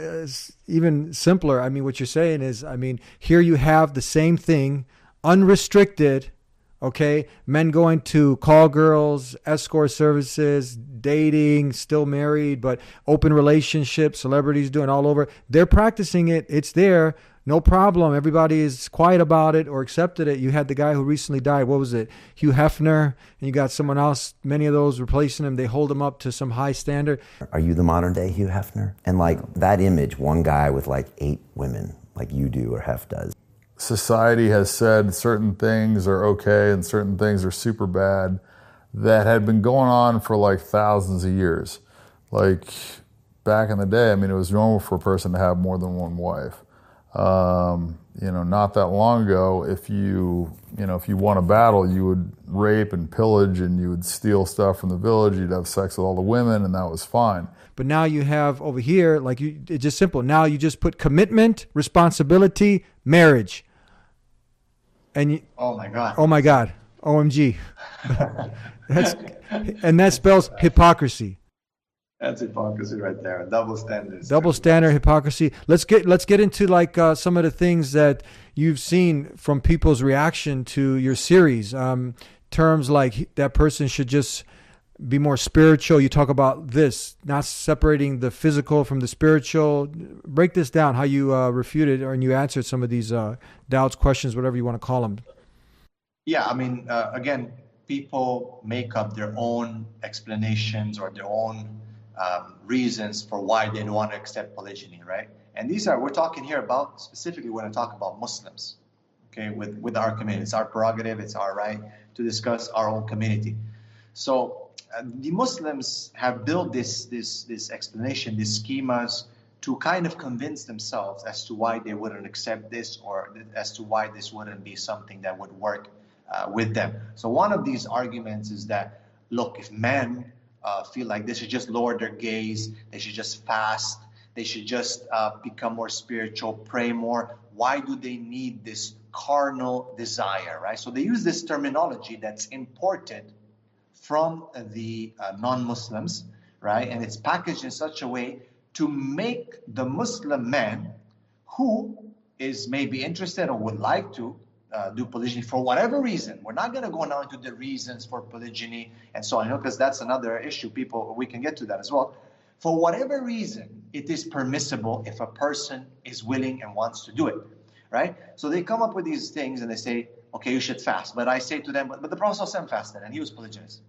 even simpler, I mean, what you're saying is, here you have the same thing, unrestricted, okay? Men going to call girls, escort services, dating, still married, but open relationships, celebrities doing all over. They're practicing it. It's there. No problem. Everybody is quiet about it or accepted it. You had the guy who recently died. What was it? Hugh Hefner. And you got someone else, many of those replacing him. They hold him up to some high standard. Are you the modern day Hugh Hefner? And like that image, one guy with like 8 women, like you do or Hef does. Society has said certain things are okay and certain things are super bad that had been going on for like thousands of years. Like back in the day, it was normal for a person to have more than one wife. Not that long ago, if you won a battle, you would rape and pillage and you would steal stuff from the village. You'd have sex with all the women, and that was fine. But now you have over here, it's just simple. Now you just put commitment, responsibility, marriage. And oh my God, OMG. That spells hypocrisy. That's hypocrisy right there. Double standards. Double standard, hypocrisy. Let's get into some of the things that you've seen from people's reaction to your series. Terms like that person should just be more spiritual. You talk about this, not separating the physical from the spiritual. Break this down, how you refuted and you answered some of these doubts, questions, whatever you want to call them. Yeah, I mean, again, people make up their own explanations or their own reasons for why they don't want to accept polygyny, right? And we're talking here about, specifically when I talk about Muslims, okay, with our community. It's our prerogative, it's our right to discuss our own community. So the Muslims have built this explanation, these schemas, to kind of convince themselves as to why they wouldn't accept this, or as to why this wouldn't be something that would work with them. So one of these arguments is that, look, if men feel like they should just lower their gaze, they should just fast, they should just become more spiritual, pray more, why do they need this carnal desire, right? So they use this terminology that's imported from the non-Muslims, right? And it's packaged in such a way to make the Muslim man who is maybe interested or would like to do polygyny for whatever reason. We're not going to go now into the reasons for polygyny and so on, because that's another issue. We can get to that as well. For whatever reason, it is permissible if a person is willing and wants to do it, right? So they come up with these things and they say, okay, you should fast. But I say to them, but the Prophet ﷺ fasted and he was polygynous.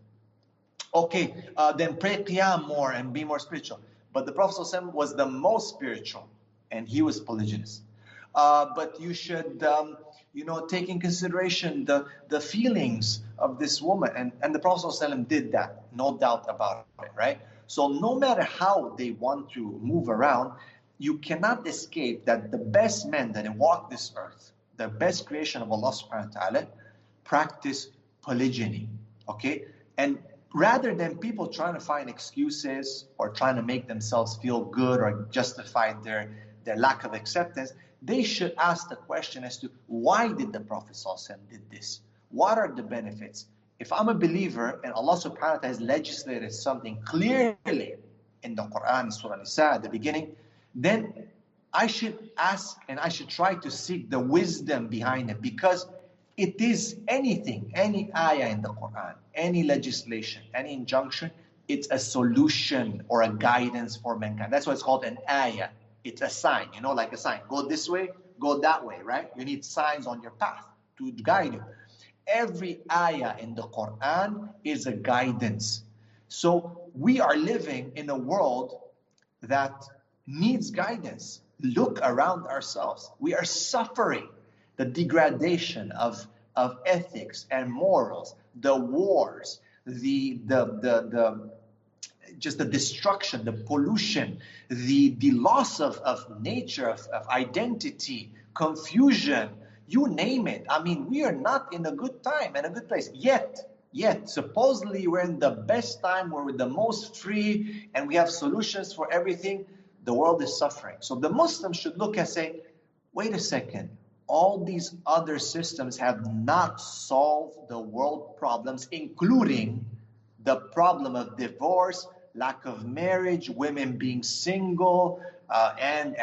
Okay, then pray qiyam more and be more spiritual. But the Prophet ﷺ was the most spiritual and he was polygynous. But you should, take in consideration the feelings of this woman. And the Prophet ﷺ did that, no doubt about it, right? So no matter how they want to move around, you cannot escape that the best men that walk this earth, the best creation of Allah subhanahu wa ta'ala, practice polygyny, okay? And rather than people trying to find excuses or trying to make themselves feel good or justify their lack of acceptance, they should ask the question as to why did the Prophet ﷺ did this? What are the benefits? If I'm a believer and Allah subhanahu wa ta'ala has legislated something clearly in the Quran, Surah Nisa at the beginning, then I should ask and I should try to seek the wisdom behind it, because it is anything, any ayah in the Quran, any legislation, any injunction, it's a solution or a guidance for mankind. That's why it's called an ayah. It's a sign, like a sign. Go this way, go that way, right? You need signs on your path to guide you. Every ayah in the Quran is a guidance. So we are living in a world that needs guidance. Look around ourselves. We are suffering the degradation of ethics and morals, the wars, just the destruction, the pollution, the loss of nature, of identity, confusion, you name it. I mean, we are not in a good time and a good place. Yet, supposedly we're in the best time, we're the most free, and we have solutions for everything. The world is suffering. So the Muslims should look and say, wait a second, all these other systems have not solved the world problems, including the problem of divorce, lack of marriage, women being single, and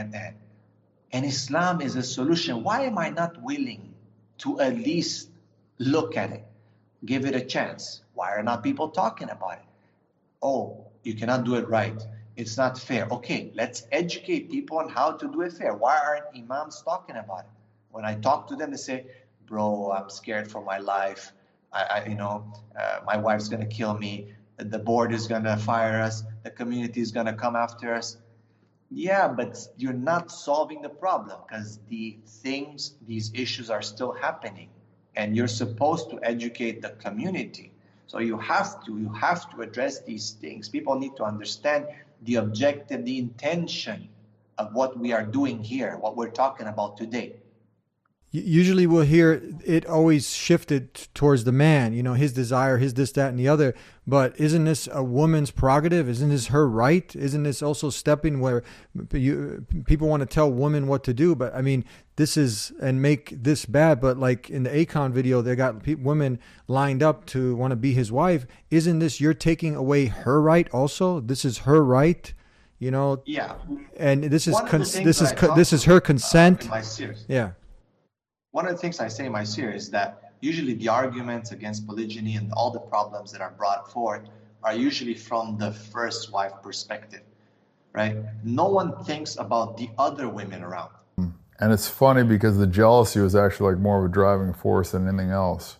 Islam is a solution. Why am I not willing to at least look at it, give it a chance? Why are not people talking about it? Oh, you cannot do it right. It's not fair. Okay, let's educate people on how to do it fair. Why aren't imams talking about it? When I talk to them, they say, bro, I'm scared for my life. My wife's going to kill me. The board is going to fire us. The community is going to come after us. Yeah, but you're not solving the problem, because these issues are still happening. And you're supposed to educate the community. So you have to address these things. People need to understand the objective, the intention of what we are doing here, what we're talking about today. Usually we'll hear it always shifted towards the man, you know, his desire, his this, that, and the other. But isn't this a woman's prerogative? Isn't this her right? Isn't this also stepping where people want to tell women what to do? But I mean, this is, and make this bad. But like in the Akon video, they got women lined up to want to be his wife. Isn't this, you're taking away her right also? This is her right, you know? Yeah. And this is this is her consent. In my series. Yeah. One of the things I say in my series is that usually the arguments against polygyny and all the problems that are brought forth are usually from the first wife perspective, right? No one thinks about the other women around. And it's funny because the jealousy was actually like more of a driving force than anything else.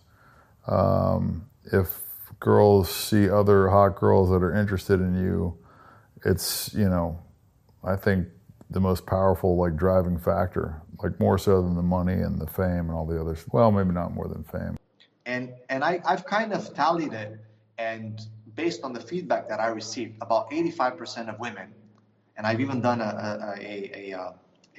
If girls see other hot girls that are interested in you, it's, you know, I think the most powerful like driving factor, like more so than the money and the fame and all the others. Well, maybe not more than fame. And I've kind of tallied it, and based on the feedback that I received, about 85% of women, and I've even done a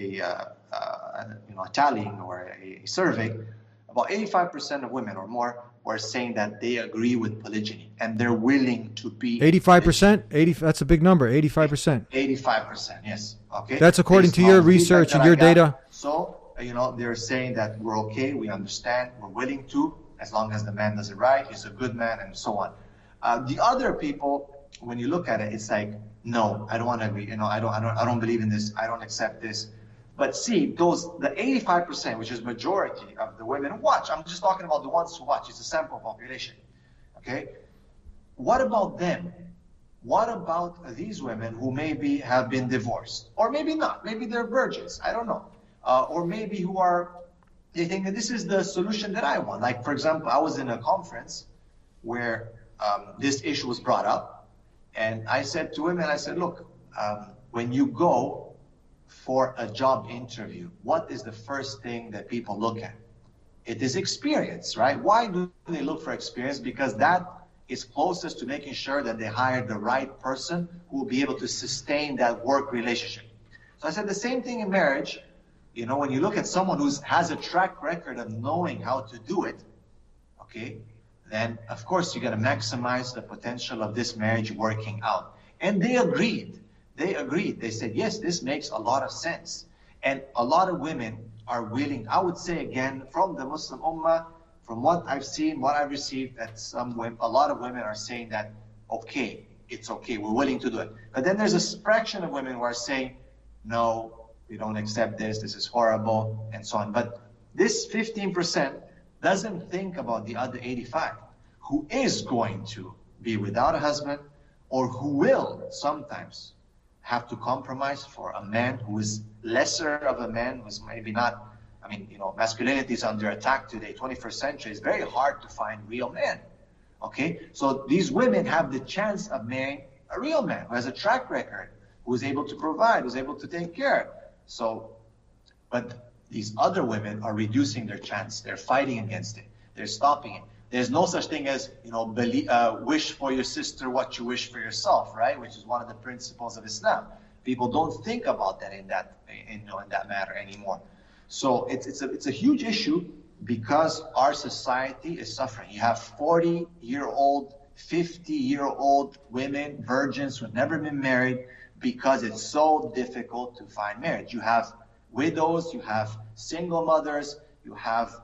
tallying or a survey, about 85% of women or more were saying that they agree with polygyny and they're willing to be 85%. That's a big number. 85%. 85%. Yes. Okay. That's according to your research and your data. So you know, they're saying that we're okay, we understand, we're willing to, as long as the man does it right, he's a good man, and so on. The other people, when you look at it, it's like, no, I don't want to agree. You know, I don't believe in this. I don't accept this. But see, the 85%, which is majority of the women, watch. I'm just talking about the ones who watch. It's a sample population. Okay. What about them? What about these women who maybe have been divorced, or maybe not? Maybe they're virgins. I don't know. Or maybe they think that this is the solution that I want. Like, for example, I was in a conference where this issue was brought up, and I said to women, I said, look, when you go for a job interview, what is the first thing that people look at? It is experience, right? Why do they look for experience? Because that is closest to making sure that they hire the right person who will be able to sustain that work relationship. So I said the same thing in marriage. You know, when you look at someone who has a track record of knowing how to do it, okay, then of course you're going to maximize the potential of this marriage working out. And they agreed. They said, yes, this makes a lot of sense. And a lot of women are willing, I would say again, from the Muslim Ummah, from what I've seen, what I've received, that a lot of women are saying that, okay, it's okay, we're willing to do it. But then there's a fraction of women who are saying, no, we don't accept this is horrible, and so on. But this 15% doesn't think about the other 85 who is going to be without a husband, or who will sometimes have to compromise for a man who is lesser of a man, who's maybe not, I mean, you know, masculinity is under attack today, 21st century. It's very hard to find real men, okay? So these women have the chance of marrying a real man who has a track record, who is able to provide, who's able to take care. So, but these other women are reducing their chance. They're fighting against it. They're stopping it. There's no such thing as, you know, wish for your sister what you wish for yourself, right? Which is one of the principles of Islam. People don't think about that in that matter anymore. So it's a huge issue because our society is suffering. You have 40-year-old, 50-year-old women, virgins who have never been married because it's so difficult to find marriage. You have widows, you have single mothers, you have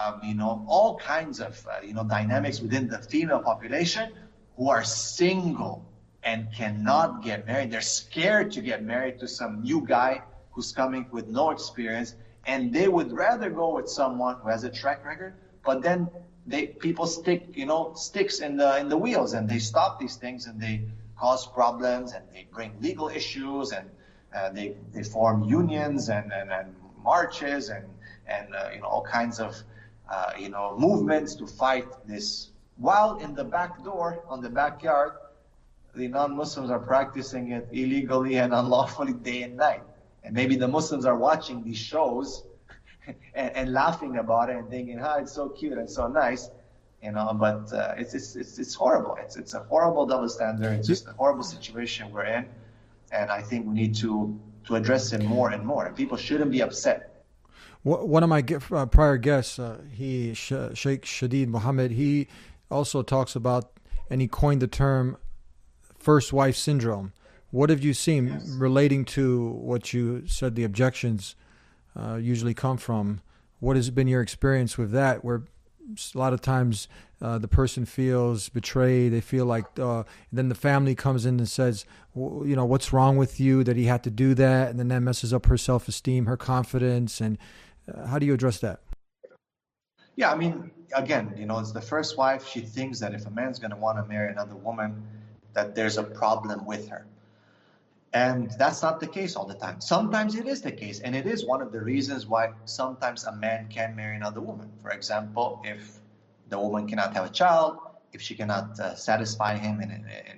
all kinds of dynamics within the female population who are single and cannot get married. They're scared to get married to some new guy who's coming with no experience, and they would rather go with someone who has a track record. But then people stick sticks in the wheels, and they stop these things, and they cause problems, and they bring legal issues, and they form unions and marches and all kinds of movements to fight this. While in the back door, on the backyard, the non-Muslims are practicing it illegally and unlawfully day and night. And maybe the Muslims are watching these shows and laughing about it and thinking, it's so cute and so nice, but it's horrible. It's a horrible double standard. It's just a horrible situation we're in. And I think we need to address him more and more. And people shouldn't be upset. One of my prior guests, Sheikh Shadid Mohammed, he also talks about, and he coined the term first wife syndrome. What have you seen relating to what you said the objections usually come from? What has been your experience with that, where a lot of times the person feels betrayed, they feel like, then the family comes in and says, well, you know, what's wrong with you that he had to do that, and then that messes up her self-esteem, her confidence, and how do you address that? Yeah, I mean, again, you know, it's the first wife. She thinks that if a man's going to want to marry another woman, that there's a problem with her. And that's not the case all the time. Sometimes it is the case, and it is one of the reasons why sometimes a man can marry another woman. For example, if the woman cannot have a child, if she cannot satisfy him in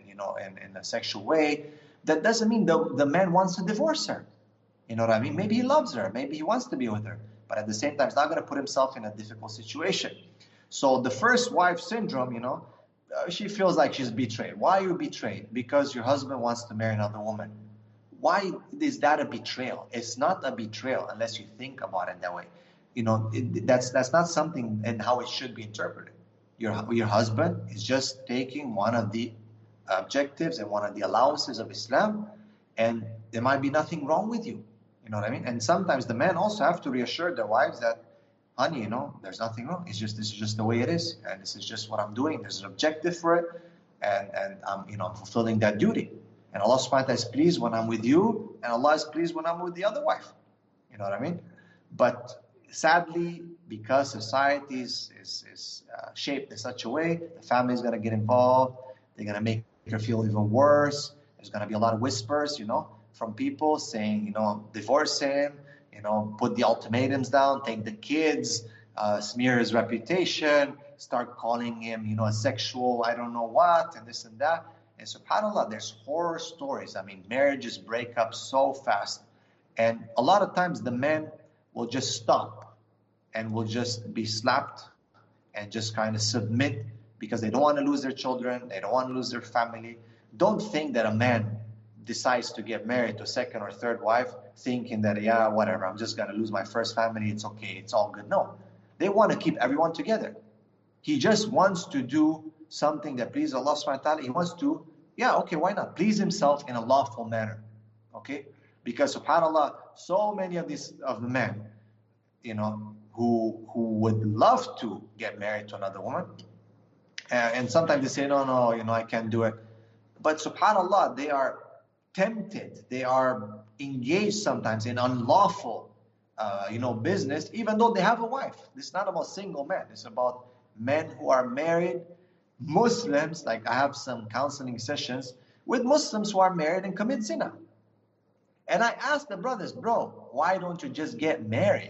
a sexual way, that doesn't mean the man wants to divorce her. You know what I mean? Maybe he loves her, maybe he wants to be with her, but at the same time, he's not going to put himself in a difficult situation. So the first wife syndrome, you know, she feels like she's betrayed. Why are you betrayed? Because your husband wants to marry another woman. Why is that a betrayal? It's not a betrayal unless you think about it that way. You know, that's not something and how it should be interpreted. Your husband is just taking one of the objectives and one of the allowances of Islam, and there might be nothing wrong with you. You know what I mean? And sometimes the men also have to reassure their wives that, honey, you know, there's nothing wrong. This is just the way it is, and this is just what I'm doing. There's an objective for it, and I'm fulfilling that duty. And Allah subhanahu wa ta'ala is pleased when I'm with you, and Allah is pleased when I'm with the other wife. You know what I mean? But sadly, because society is shaped in such a way, the family is going to get involved. They're going to make her feel even worse. There's going to be a lot of whispers, you know, from people saying, you know, divorce him, you know, put the ultimatums down, take the kids, smear his reputation, start calling him, you know, a sexual, I don't know what, and this and that. And subhanAllah, there's horror stories. I mean, marriages break up so fast. And a lot of times the men will just stop and will just be slapped and just kind of submit because they don't want to lose their children. They don't want to lose their family. Don't think that a man decides to get married to a second or third wife thinking that, yeah, whatever, I'm just going to lose my first family. It's okay. It's all good. No, they want to keep everyone together. He just wants to do something that pleases Allah subhanahu wa ta'ala. He wants to, yeah, okay, why not? Please himself in a lawful manner. Okay? Because subhanAllah, so many of the men, you know, who would love to get married to another woman. And sometimes they say, no, you know, I can't do it. But subhanAllah, they are tempted. They are engaged sometimes in unlawful, business, even though they have a wife. This is not about single men. It's about men who are married, Muslims. Like I have some counseling sessions with Muslims who are married and commit zina. And I asked the brothers, bro, why don't you just get married?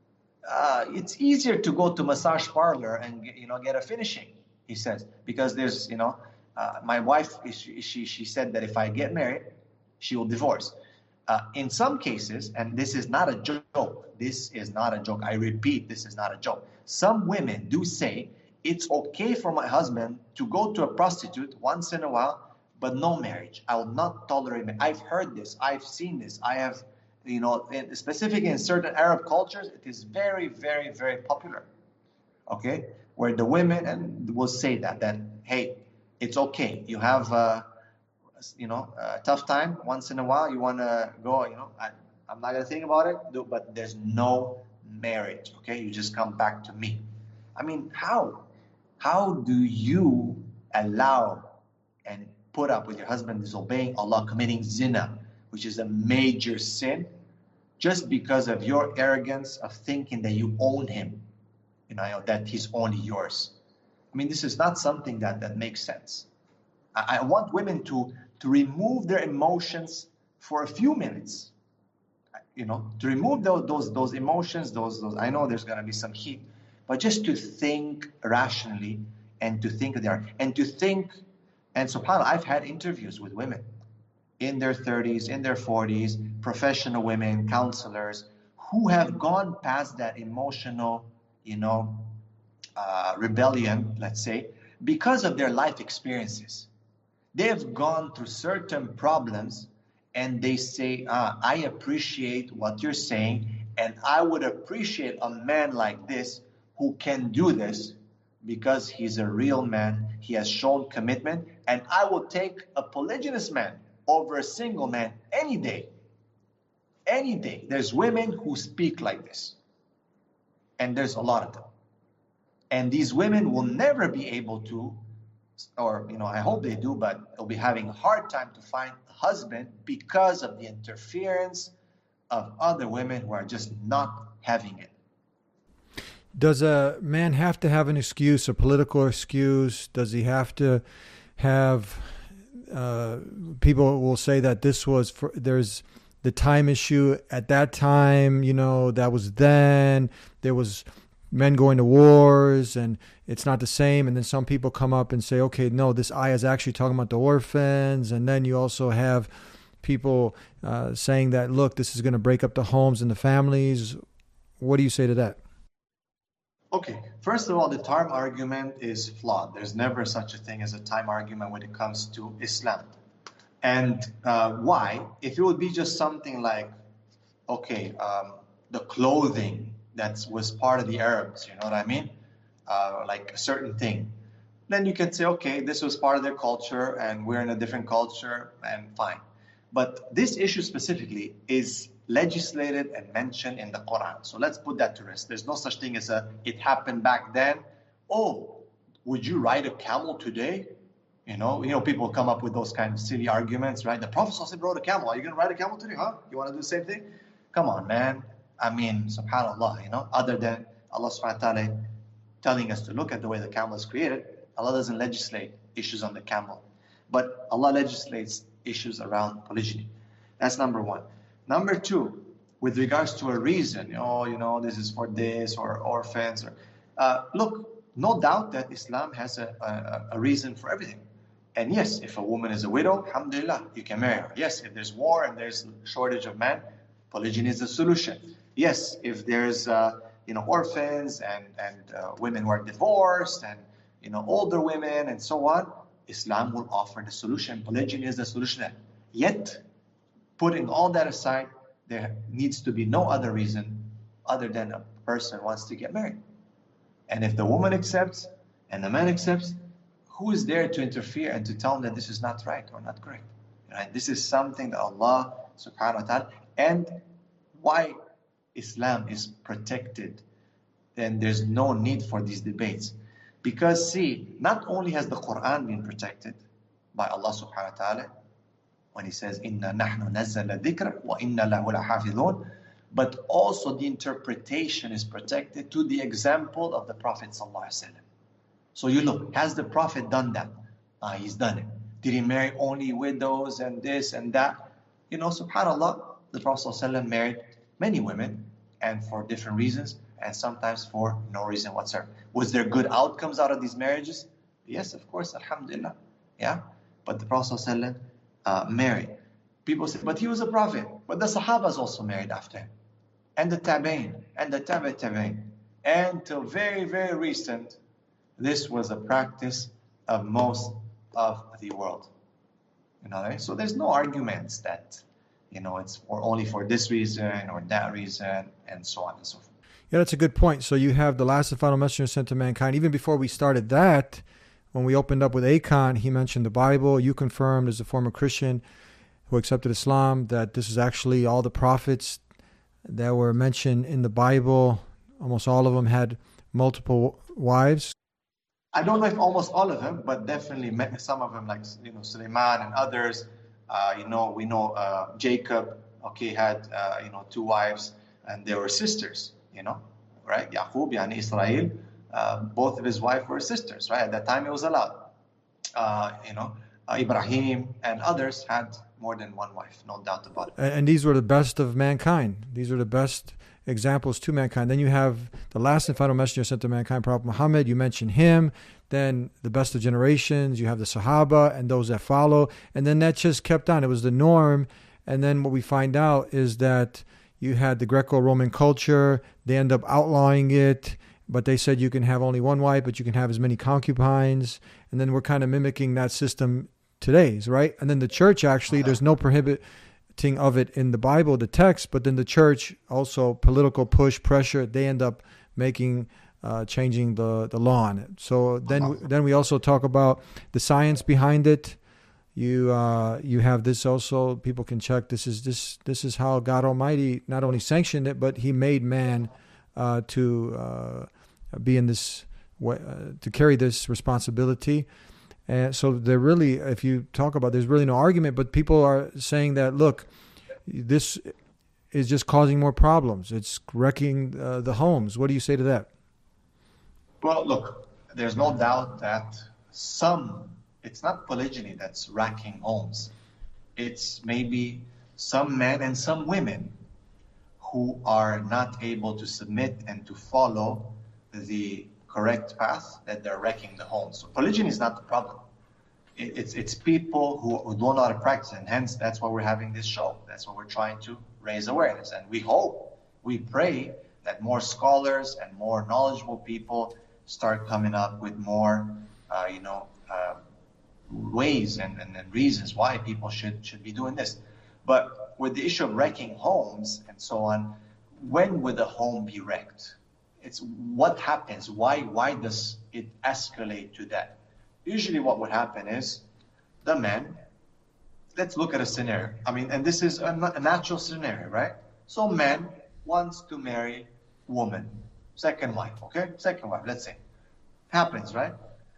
It's easier to go to massage parlor and get a finishing, he says, because there's, my wife, she said that if I get married, she will divorce. In some cases, and this is not a joke, this is not a joke, I repeat, this is not a joke. Some women do say, it's okay for my husband to go to a prostitute once in a while, but no marriage. I will not tolerate it. I've heard this, I've seen this, I have, specifically in certain Arab cultures, it is very, very, very popular, okay? Where the women will say that, hey, it's okay, you have a tough time once in a while, you want to go, I'm not going to think about it, but there's no marriage, okay? You just come back to me. I mean, how do you allow and put up with your husband disobeying Allah, committing zina, which is a major sin, just because of your arrogance of thinking that you own him, that he's only yours? I mean, this is not something that makes sense. I want women to remove their emotions for a few minutes, to remove those emotions, those. I know there's going to be some heat, but just to think rationally and to think and subhanAllah, I've had interviews with women in their 30s, in their 40s, professional women, counselors, who have gone past that emotional, rebellion, let's say, because of their life experiences. They have gone through certain problems and they say, I appreciate what you're saying, and I would appreciate a man like this who can do this because he's a real man, he has shown commitment, and I will take a polygynous man over a single man any day. Any day. There's women who speak like this. And there's a lot of them. And these women will never be able to, or, I hope they do, but they'll be having a hard time to find a husband because of the interference of other women who are just not having it. Does a man have to have an excuse, a political excuse? Does he have to have, people will say that this was, there's the time issue at that time, that was then, there was men going to wars and it's not the same. And then some people come up and say, okay, no, this ayah is actually talking about the orphans. And then you also have people saying that, look, this is going to break up the homes and the families. What do you say to that? Okay, first of all, the time argument is flawed. There's never such a thing as a time argument when it comes to Islam. And why? If it would be just something like, okay, the clothing that was part of the Arabs, you know what I mean? Like a certain thing. Then you can say, okay, this was part of their culture and we're in a different culture and fine. But this issue specifically is legislated and mentioned in the Quran. So let's put that to rest. There's no such thing as it happened back then. Oh, would you ride a camel today? People come up with those kind of silly arguments, right? The Prophet ﷺ rode a camel. Are you going to ride a camel today, huh? You want to do the same thing? Come on, man. I mean, subhanAllah, other than Allah subhanahu wa ta'ala telling us to look at the way the camel is created, Allah doesn't legislate issues on the camel. But Allah legislates issues around polygyny. That's number one. Number two, with regards to a reason, this is for this or orphans. Look, no doubt that Islam has a reason for everything. And yes, if a woman is a widow, alhamdulillah, you can marry her. Yes, if there's war and there's shortage of men, polygyny is the solution. Yes, if there's orphans and women who are divorced and older women and so on, Islam will offer the solution. Polygyny is the solution. Yet, putting all that aside, there needs to be no other reason other than a person wants to get married. And if the woman accepts and the man accepts, who is there to interfere and to tell them that this is not right or not correct? Right? This is something that Allah subhanahu wa ta'ala, and why Islam is protected, then there's no need for these debates. Because see, not only has the Quran been protected by Allah subhanahu wa ta'ala, when he says, Inna nahnu nazzalna dhikra wa inna lahu lahafidhun, but also the interpretation is protected to the example of the Prophet sallallahu alaihi wasallam. So you look, has the Prophet done that? He's done it. Did he marry only widows and this and that? Subhanallah, the Prophet sallallahu alaihi wasallam married many women, and for different reasons, and sometimes for no reason whatsoever. Was there good outcomes out of these marriages? Yes, of course, alhamdulillah. Yeah, but the Prophet sallallahu alaihi wasallam married. People say, but he was a prophet. But the Sahabas also married after him. And the Tabi'in, and the Tabi'in. And till very, very recent, this was a practice of most of the world. So there's no arguments that, it's only for this reason or that reason, and so on and so forth. Yeah, that's a good point. So you have the last and final messenger sent to mankind. Even before we started that, when we opened up with Akon, he mentioned the Bible. You confirmed as a former Christian who accepted Islam that this is actually all the prophets that were mentioned in the Bible. Almost all of them had multiple wives. I don't know if almost all of them, but definitely some of them, like Sulaiman and others. We know Jacob. Had 2 wives, and they were sisters. Right? Yaqub, yani Israel. Both of his wives were sisters. Right? At that time, it was allowed. Ibrahim and others had more than one wife, no doubt about it. And these were the best of mankind. These are the best examples to mankind. Then you have the last and final messenger sent to mankind, Prophet Muhammad. You mentioned him. Then the best of generations. You have the Sahaba and those that follow. And then that just kept on. It was the norm. And then what we find out is that you had the Greco-Roman culture. They end up outlawing it. But they said you can have only one wife, but you can have as many concubines. And then we're kind of mimicking that system today's, right? And then the church, actually, there's no prohibit interpreting of it in the Bible, the text, but then the church also political push, pressure, they end up making changing the law on it. So then we also talk about the science behind it. You have this also. People can check. This is how God Almighty not only sanctioned it, but He made man to be in this way, to carry this responsibility. And so there really, if you talk about, there's really no argument. But people are saying that, look, this is just causing more problems. It's wrecking the homes. What do you say to that? Well, look, there's no doubt that it's not polygyny that's wrecking homes. It's maybe some men and some women who are not able to submit and to follow the correct path, that they're wrecking the homes. So polygyny is not the problem. It's people who don't know how to practice, and hence that's why we're having this show. That's why we're trying to raise awareness. And we pray that more scholars and more knowledgeable people start coming up with more, ways and reasons why people should be doing this. But with the issue of wrecking homes and so on, when would a home be wrecked? It's what happens. Why does it escalate to that? Usually what would happen is the man, let's look at a scenario. I mean, and this is a natural scenario, right? So man wants to marry woman, second wife, let's say. Happens, right?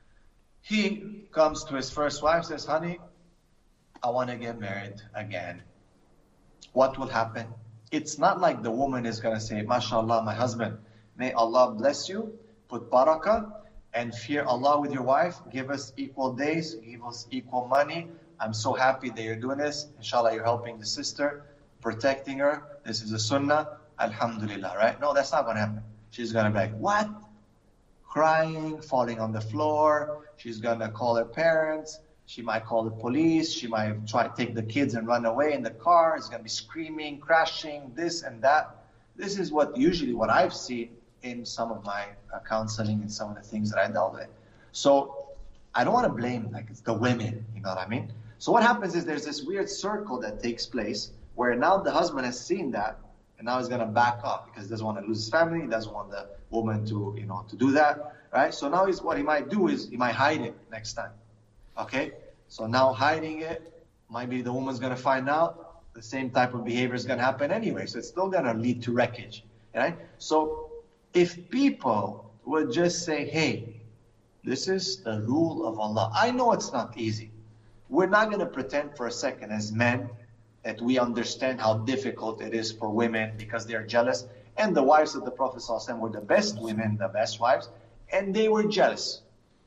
He comes to his first wife, says, honey, I want to get married again. What will happen? It's not like the woman is going to say, MashaAllah, my husband, may Allah bless you, put barakah, and fear Allah with your wife, give us equal days, give us equal money. I'm so happy that you're doing this. Inshallah, you're helping the sister, protecting her. This is a sunnah. Alhamdulillah, right? No, that's not going to happen. She's going to be like, what? Crying, falling on the floor. She's going to call her parents. She might call the police. She might try to take the kids and run away in the car. It's going to be screaming, crashing, this and that. This is what I've seen in some of my counseling and some of the things that I dealt with. So I don't want to blame like it's the women, you know what I mean? So what happens is there's this weird circle that takes place where now the husband has seen that and now he's going to back off because he doesn't want to lose his family. He doesn't want the woman to do that, right? So now what he might do is he might hide it next time, okay? So now hiding it, maybe the woman's going to find out, the same type of behavior is going to happen anyway. So it's still going to lead to wreckage, right? So if people would just say, hey, this is the rule of Allah. I know it's not easy. We're not going to pretend for a second as men that we understand how difficult it is for women because they're jealous. And the wives of the Prophet ﷺ were the best women, the best wives, and they were jealous,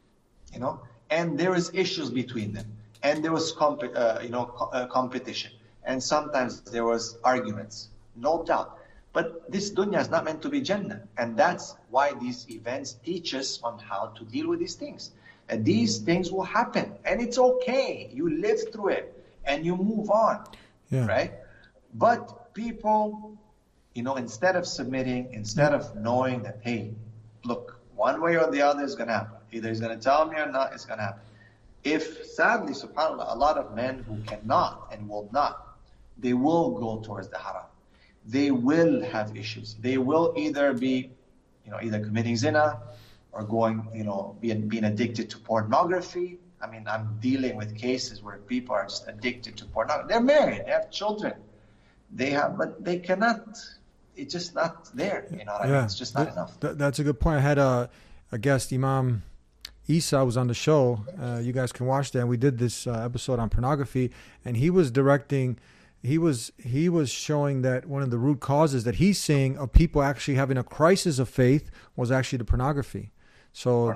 and there was issues between them. And there was competition. And sometimes there was arguments, no doubt. But this dunya is not meant to be Jannah. And that's why these events teach us on how to deal with these things. And these things will happen. And it's okay. You live through it. And you move on. Yeah. Right? But people, instead of submitting, instead of knowing that, hey, look, one way or the other is going to happen. Either he's going to tell me or not, it's going to happen. If, sadly, subhanAllah, a lot of men who cannot and will not, they will go towards the haram. They will have issues. They will either be, either committing zina or going, being addicted to pornography. I mean, I'm dealing with cases where people are just addicted to pornography. They're married, they have children. But they cannot, it's just not there. You know what I mean? It's just not enough. That's a good point. I had a guest, Imam Isa, was on the show. You guys can watch that. And we did this episode on pornography, and he was directing. He was showing that one of the root causes that he's seeing of people actually having a crisis of faith was actually the pornography. So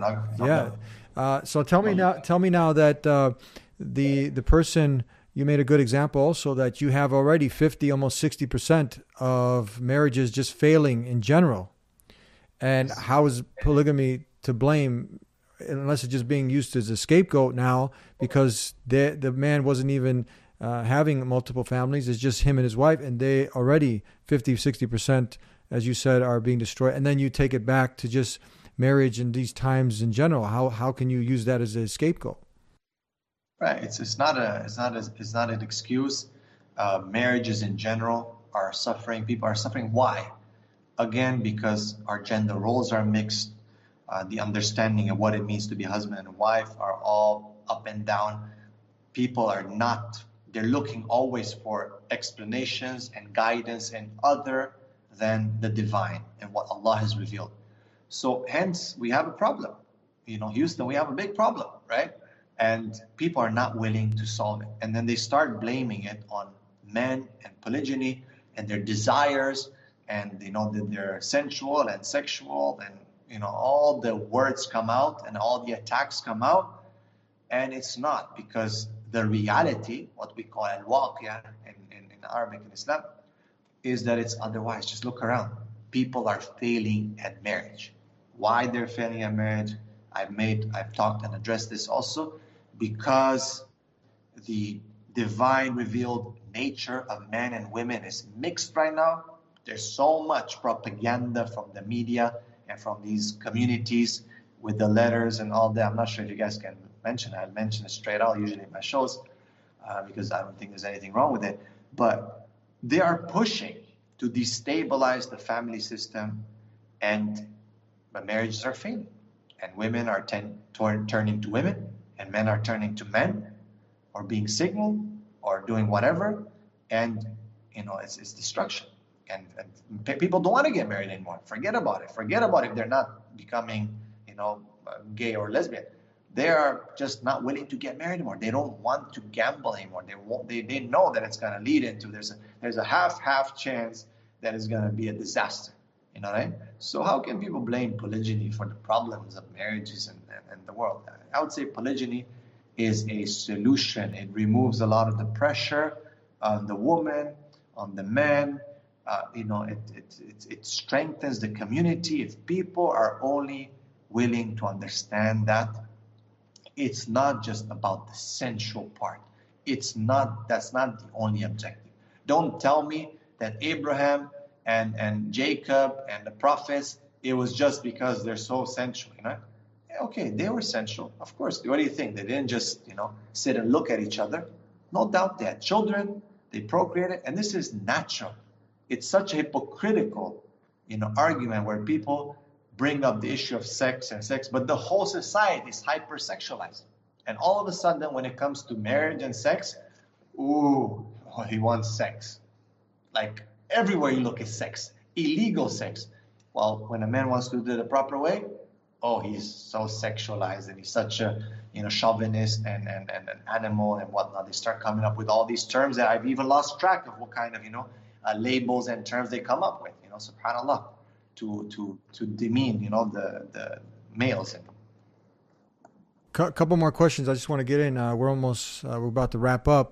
so tell me now that the person, you made a good example also that you have already 50, almost 60% of marriages just failing in general. And how is polygamy to blame unless it's just being used as a scapegoat now because the man wasn't even having multiple families. It's just him and his wife, and they already 50, 60%, as you said, are being destroyed. And then you take it back to just marriage in these times in general. How can you use that as a scapegoat? Right. It's not an excuse. marriages in general are suffering. People are suffering. Why? Again, because our gender roles are mixed. The understanding of what it means to be husband and wife are all up and down. People are not, they're looking always for explanations and guidance and other than the divine and what Allah has revealed. So hence, we have a problem. You know, Houston, we have a big problem, right? And people are not willing to solve it. And then they start blaming it on men and polygyny and their desires, and you know that they're sensual and sexual, and you know all the words come out and all the attacks come out, and it's not, because the reality, what we call al-waqia in Arabic and Islam, is that it's otherwise. Just look around. People are failing at marriage. Why they're failing at marriage? I've talked and addressed this also, because the divine revealed nature of men and women is mixed right now. There's so much propaganda from the media and from these communities with the letters and all that. I'm not sure if you guys can mention it. I'll mention it straight out usually in my shows because I don't think there's anything wrong with it. But they are pushing to destabilize the family system, and the marriages are failing. And women are turning to women, and men are turning to men, or being single, or doing whatever. And, you know, it's destruction. And people don't want to get married anymore. Forget about it. Forget about if they're not becoming, you know, gay or lesbian. They are just not willing to get married anymore. They don't want to gamble anymore. They know that it's going to lead into, there's a half chance that it's going to be a disaster. You know what I mean? So how can people blame polygyny for the problems of marriages and the world? I would say polygyny is a solution. It removes a lot of the pressure on the woman, on the man. You know, it strengthens the community if people are only willing to understand that it's not just about the sensual part. That's not the only objective. Don't tell me that Abraham and Jacob and the prophets, it was just because they're so sensual, you know? Okay, they were sensual, of course. What do you think? They didn't just, you know, sit and look at each other. No doubt they had children, they procreated, and this is natural. It's such a hypocritical, you know, argument where people bring up the issue of sex, but the whole society is hypersexualized. And all of a sudden, when it comes to marriage and sex, ooh, oh, he wants sex. Like everywhere you look is sex, illegal sex. Well, when a man wants to do it the proper way, oh, he's so sexualized and he's such a, you know, chauvinist and an animal and whatnot. They start coming up with all these terms that I've even lost track of what kind of, you know, labels and terms they come up with, you know, subhanAllah, to demean, you know, the males. Couple more questions I just want to get in. We're about to wrap up.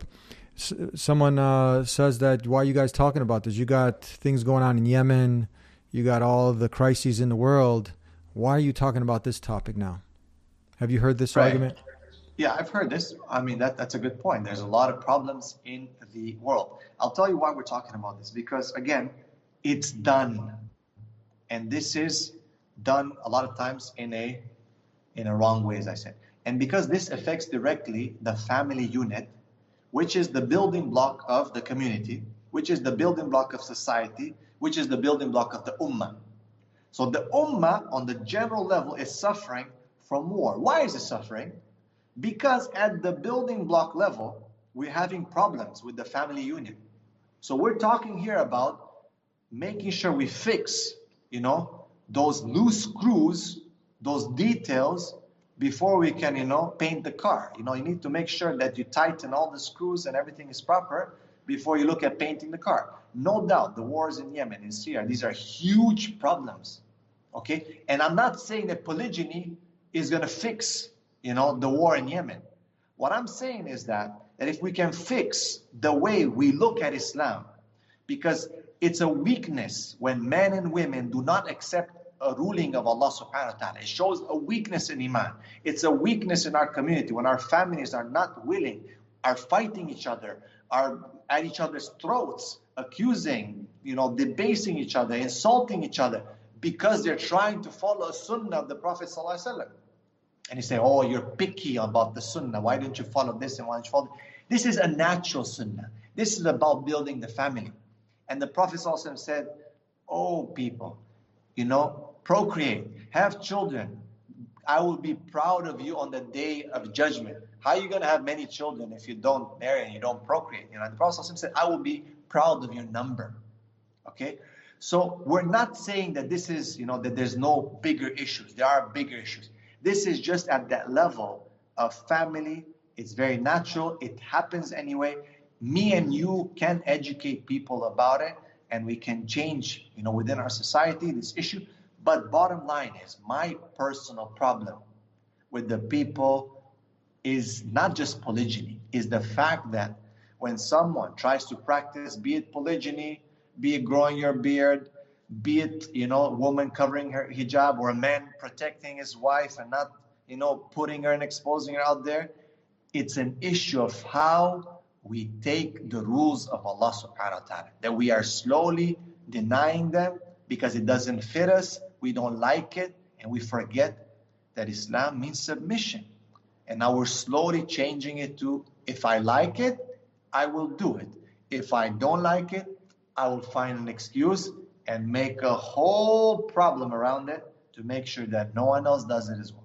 Someone says that, why are you guys talking about this? You got things going on in Yemen. You got all of the crises in the world. Why are you talking about this topic now? Have you heard this argument? Yeah, I've heard this. I mean, that's a good point. There's a lot of problems in the world. I'll tell you why we're talking about this. Because, again, it's done. And this is done a lot of times in a wrong way, as I said. And because this affects directly the family unit, which is the building block of the community, which is the building block of society, which is the building block of the ummah. So the ummah, on the general level, is suffering from war. Why is it suffering? Because at the building block level, we're having problems with the family unit. So we're talking here about making sure we fix, you know, those loose screws, those details, before we can, you know, paint the car. You know, you need to make sure that you tighten all the screws and everything is proper before you look at painting the car. No doubt, the wars in Yemen, in Syria, these are huge problems, okay? And I'm not saying that polygyny is going to fix, you know, the war in Yemen. What I'm saying is that if we can fix the way we look at Islam, because it's a weakness when men and women do not accept a ruling of Allah subhanahu wa ta'ala. It shows a weakness in Iman. It's a weakness in our community when our families are not willing, are fighting each other, are at each other's throats, accusing, you know, debasing each other, insulting each other, because they're trying to follow a sunnah of the Prophet sallallahu alaihi wasallam. And you say, oh, you're picky about the sunnah. Why don't you follow this and why don't you follow this? This is a natural sunnah. This is about building the family. And the Prophet ﷺ said, oh people, you know, procreate, have children. I will be proud of you on the day of judgment. How are you going to have many children if you don't marry and you don't procreate? You know, the Prophet ﷺ said, I will be proud of your number. Okay? So we're not saying that this is, you know, that there's no bigger issues. There are bigger issues. This is just at that level of family. It's very natural. It happens anyway. Me and you can educate people about it, and we can change, you know, within our society this issue. But bottom line is, my personal problem with the people is not just polygyny, is the fact that when someone tries to practice, be it polygyny, be it growing your beard, be it, you know, a woman covering her hijab, or a man protecting his wife and not, you know, putting her and exposing her out there, it's an issue of how we take the rules of Allah subhanahu wa ta'ala, that we are slowly denying them because it doesn't fit us, we don't like it, and we forget that Islam means submission. And now we're slowly changing it to, if I like it, I will do it. If I don't like it, I will find an excuse and make a whole problem around it to make sure that no one else does it as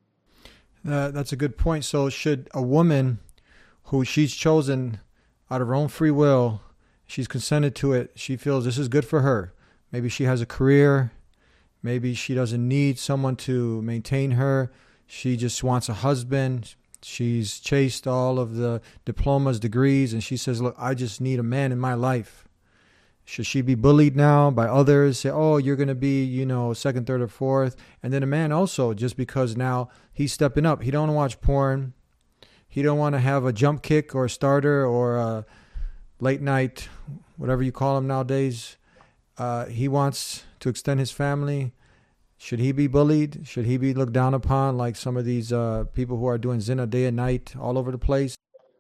well. That's a good point. So should a woman who she's chosen out of her own free will, she's consented to it, she feels this is good for her. Maybe she has a career, maybe she doesn't need someone to maintain her, she just wants a husband, she's chased all of the diplomas, degrees, and she says, look, I just need a man in my life. Should she be bullied now by others? Say, oh, you're going to be, you know, second, third, or fourth. And then a man also, just because now he's stepping up. He don't want to watch porn. He don't want to have a jump kick or a starter or a late night, whatever you call them nowadays. He wants to extend his family. Should he be bullied? Should he be looked down upon like some of these people who are doing zina day and night all over the place?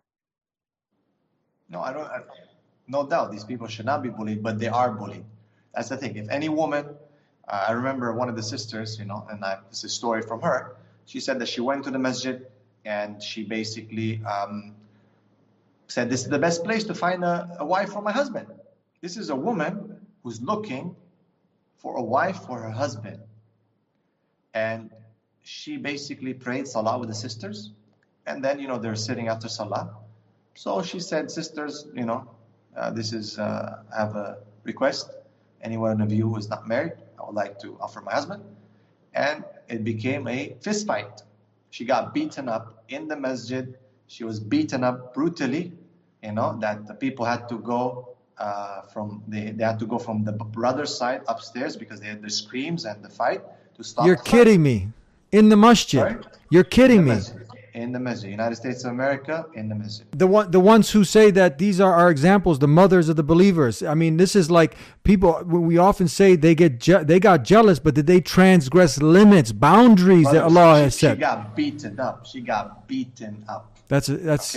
No, I don't. No doubt these people should not be bullied, but they are bullied. That's the thing. If any woman, I remember one of the sisters, you know, and this is a story from her. She said that she went to the masjid and she basically said, this is the best place to find a wife for my husband. This is a woman who's looking for a wife for her husband. And she basically prayed salah with the sisters. And then, you know, they're sitting after salah. So she said, sisters, you know, this is, I have a request. Anyone of you who is not married, I would like to offer my husband. And it became a fist fight. She got beaten up in the masjid. She was beaten up brutally, you know, that the people had to go they had to go from the brother's side upstairs because they had the screams and the fight to stop. You're kidding me. In the masjid. Sorry? You're kidding me. In the masjid, United States of America, in the masjid. The ones who say that these are our examples, the mothers of the believers. I mean, this is like people. We often say they got jealous, but did they transgress limits, boundaries that Allah has set? She got beaten up. She got beaten up. That's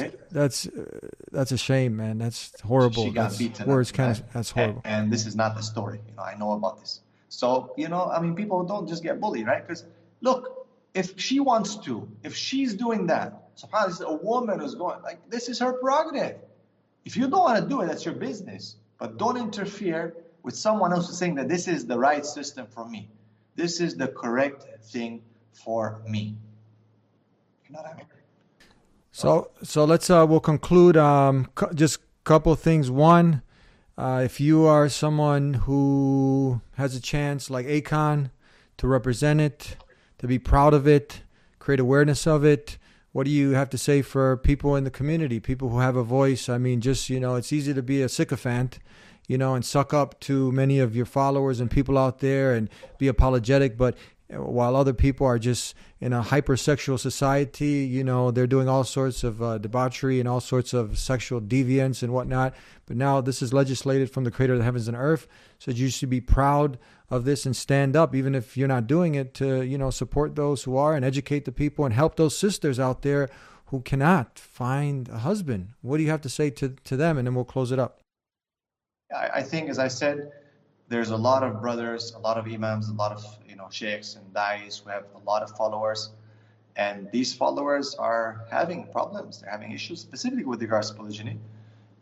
a shame, man. That's horrible. She got beaten words up. Kind of that's horrible. And this is not a story. You know, I know about this. So you know, I mean, people don't just get bullied, right? Because look. If she wants to, if she's doing that, subhanAllah, this is a woman who's going, like, this is her prerogative. If you don't want to do it, that's your business. But don't interfere with someone else who's saying that this is the right system for me. This is the correct thing for me. You know what I mean? So let's, we'll conclude just a couple of things. One, if you are someone who has a chance like Akon to represent it, to be proud of it, create awareness of it. What do you have to say for people in the community, people who have a voice? I mean, just, you know, it's easy to be a sycophant, you know, and suck up to many of your followers and people out there and be apologetic. But while other people are just in a hypersexual society, you know, they're doing all sorts of debauchery and all sorts of sexual deviance and whatnot. But now this is legislated from the creator of the heavens and earth. So you should be proud of this and stand up, even if you're not doing it, to, you know, support those who are and educate the people and help those sisters out there who cannot find a husband. What do you have to say to them? And then we'll close it up. I think, as I said, there's a lot of brothers, a lot of imams, a lot of, you know, sheikhs and da'is who have a lot of followers. And these followers are having problems. They're having issues, specifically with regards to polygyny.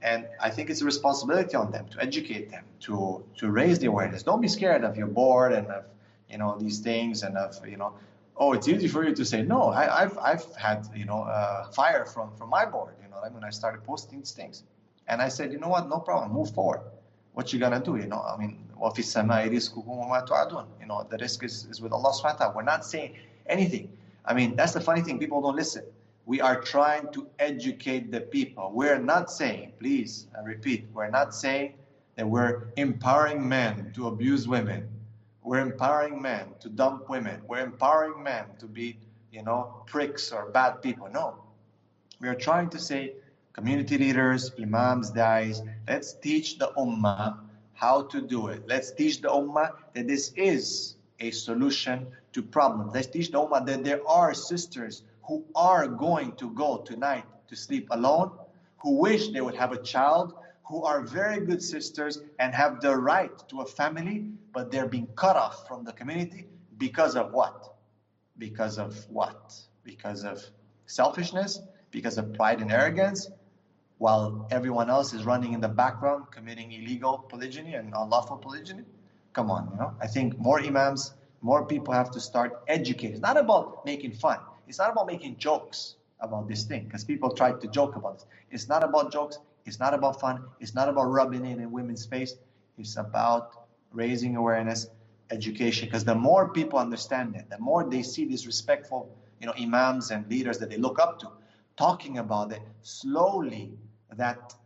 And I think it's a responsibility on them to educate them, to raise the awareness. Don't be scared of your board and of, you know, these things and of, you know, oh, it's easy for you to say, no, I've had, you know, fire from my board, you know, when I started posting these things. And I said, you know what, no problem, move forward. What you gonna do, you know, I mean, وَفِي السَّمَاءِ رِزْقُكُمْ وَمَا تُوعَدُونَ. You know, the risk is with Allah subhanahu wa ta'ala. We're not saying anything. I mean, that's the funny thing, people don't listen. We are trying to educate the people. We're not saying, please, I repeat, we're not saying that we're empowering men to abuse women. We're empowering men to dump women. We're empowering men to be, you know, pricks or bad people. No. We are trying to say, community leaders, imams, da'is, let's teach the ummah how to do it. Let's teach the ummah that this is a solution to problems. Let's teach the ummah that there are sisters who are going to go tonight to sleep alone, who wish they would have a child, who are very good sisters and have the right to a family, but they're being cut off from the community because of what? Because of what? Because of selfishness, because of pride and arrogance, while everyone else is running in the background, committing illegal polygyny and unlawful polygyny. Come on, you know. I think more imams, more people have to start educating. It's not about making fun. It's not about making jokes about this thing, because people try to joke about this. It's not about jokes. It's not about fun. It's not about rubbing it in women's face. It's about raising awareness, education. Because the more people understand it, the more they see these respectful, you know, imams and leaders that they look up to, talking about it, slowly that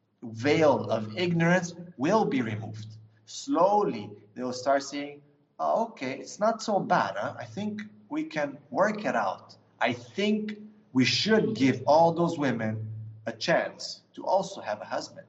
veil of ignorance will be removed. Slowly they will start saying, oh, okay, it's not so bad. Huh? I think we can work it out. I think we should give all those women a chance to also have a husband.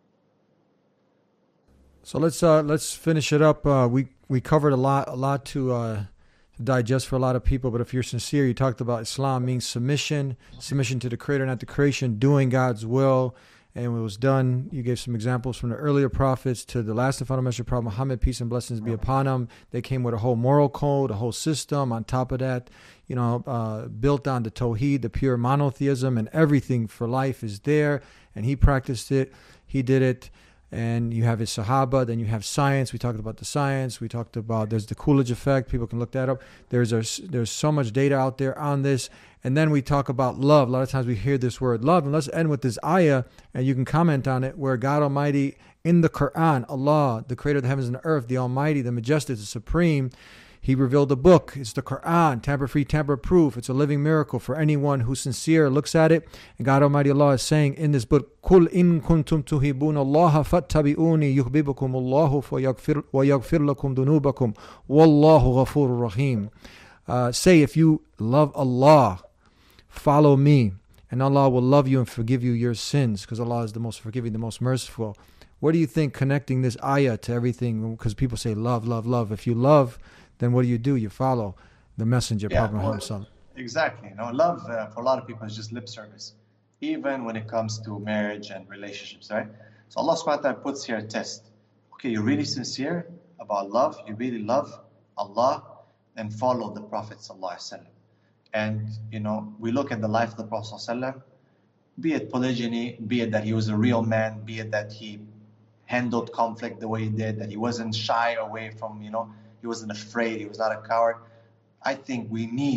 So let's finish it up. We covered a lot to digest for a lot of people, but if you're sincere, you talked about Islam means submission to the Creator, not the creation, doing God's will, and when it was done, you gave some examples from the earlier prophets to the last and final messenger, Prophet Muhammad, peace and blessings be upon him. They came with a whole moral code, a whole system. On top of that, you know, built on the Tawheed, the pure monotheism, and everything for life is there. And he practiced it. He did it. And you have his Sahaba, then you have science. We talked about the science. We talked about there's the Coolidge effect. People can look that up. There's so much data out there on this. And then we talk about love. A lot of times we hear this word love. And let's end with this ayah, and you can comment on it, where God Almighty in the Quran, Allah, the creator of the heavens and the earth, the Almighty, the Majestic, the Supreme, He revealed a book. It's the Quran, tamper-free, tamper-proof. It's a living miracle for anyone who's sincere, looks at it. And God Almighty Allah is saying in this book, قُلْ إِن كُنْتُمْ تُحِبُّونَ اللَّهَ فَاتَّبِعُونِي يُحْبِبُكُمُ اللَّهُ وَيَغْفِرْ لَكُمْ ذُنُوبَكُمْ وَاللَّهُ غَفُورٌ رَحِيمٌ. Say, if you love Allah, follow me, and Allah will love you and forgive you your sins, because Allah is the most forgiving, the most merciful. What do you think connecting this ayah to everything? Because people say love, love, love. If you love, then what do? You follow the messenger, Prophet Muhammad. Exactly. Love for a lot of people is just lip service, even when it comes to marriage and relationships, right? So Allah subhanahu wa ta'ala puts here a test. Okay, you're really sincere about love, you really love Allah, then follow the Prophet sallallahu alaihi wasallam. And, we look at the life of the Prophet sallallahu alaihi wasallam, be it polygyny, be it that he was a real man, be it that he handled conflict the way he did, that he wasn't shy away from, he wasn't afraid, he was not a coward. I think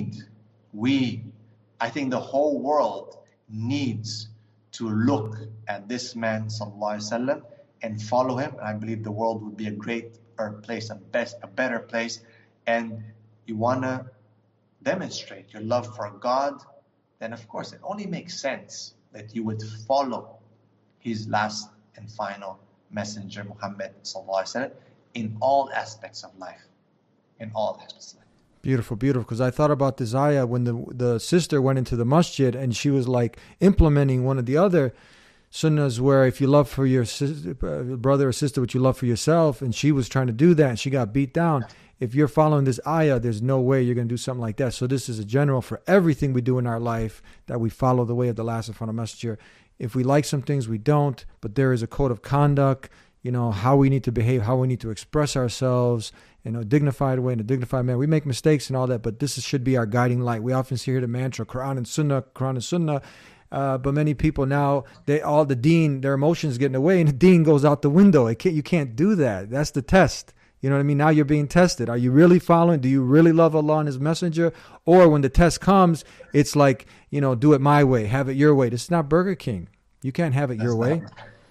I think the whole world needs to look at this man, sallallahu alaihi wasallam, and follow him. And I believe the world would be a greater place, a better place. And you want to demonstrate your love for God, then of course it only makes sense that you would follow his last and final messenger, Muhammad sallallahu alaihi wasallam, in all aspects of life. In all aspects of life. Beautiful, beautiful. Because I thought about this ayah when the sister went into the masjid and she was like implementing one of the other sunnahs, where if you love for your brother or sister what you love for yourself, and she was trying to do that and she got beat down. If you're following this ayah, there's no way you're going to do something like that. So this is a general for everything we do in our life, that we follow the way of the last and final messenger. If we like some things, we don't, but there is a code of conduct, how we need to behave, how we need to express ourselves in a dignified way, in a dignified manner. We make mistakes and all that, but this should be our guiding light. We often hear the mantra, Quran and Sunnah, But many people now, their emotions get in the way, and the deen goes out the window. You can't do that. That's the test. You know what I mean? Now you're being tested. Are you really following? Do you really love Allah and His Messenger? Or when the test comes, it's like, do it my way, have it your way. This is not Burger King. You can't have it your way.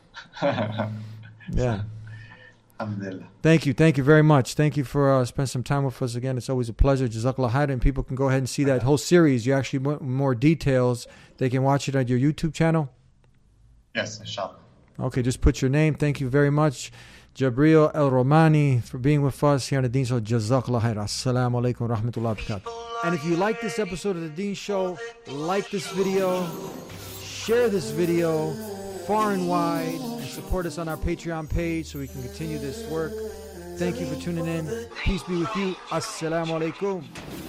Yeah. Thank you very much. Thank you for spending some time with us again. It's always a pleasure. Jazakallah khair. And people can go ahead and see that whole series. You actually want more details. They can watch it on your YouTube channel. Yes, inshallah. Okay, just put your name. Thank you very much, Jabril El Romani, for being with us here on the Deen Show. Jazakallah khair. Assalamu alaikum wa rahmatullahi wa barakatuh. And if you like this episode of the Deen Show, like this video, share this video far and wide, and support us on our Patreon page so we can continue this work. Thank you for tuning in. Peace be with you. Assalamu alaikum.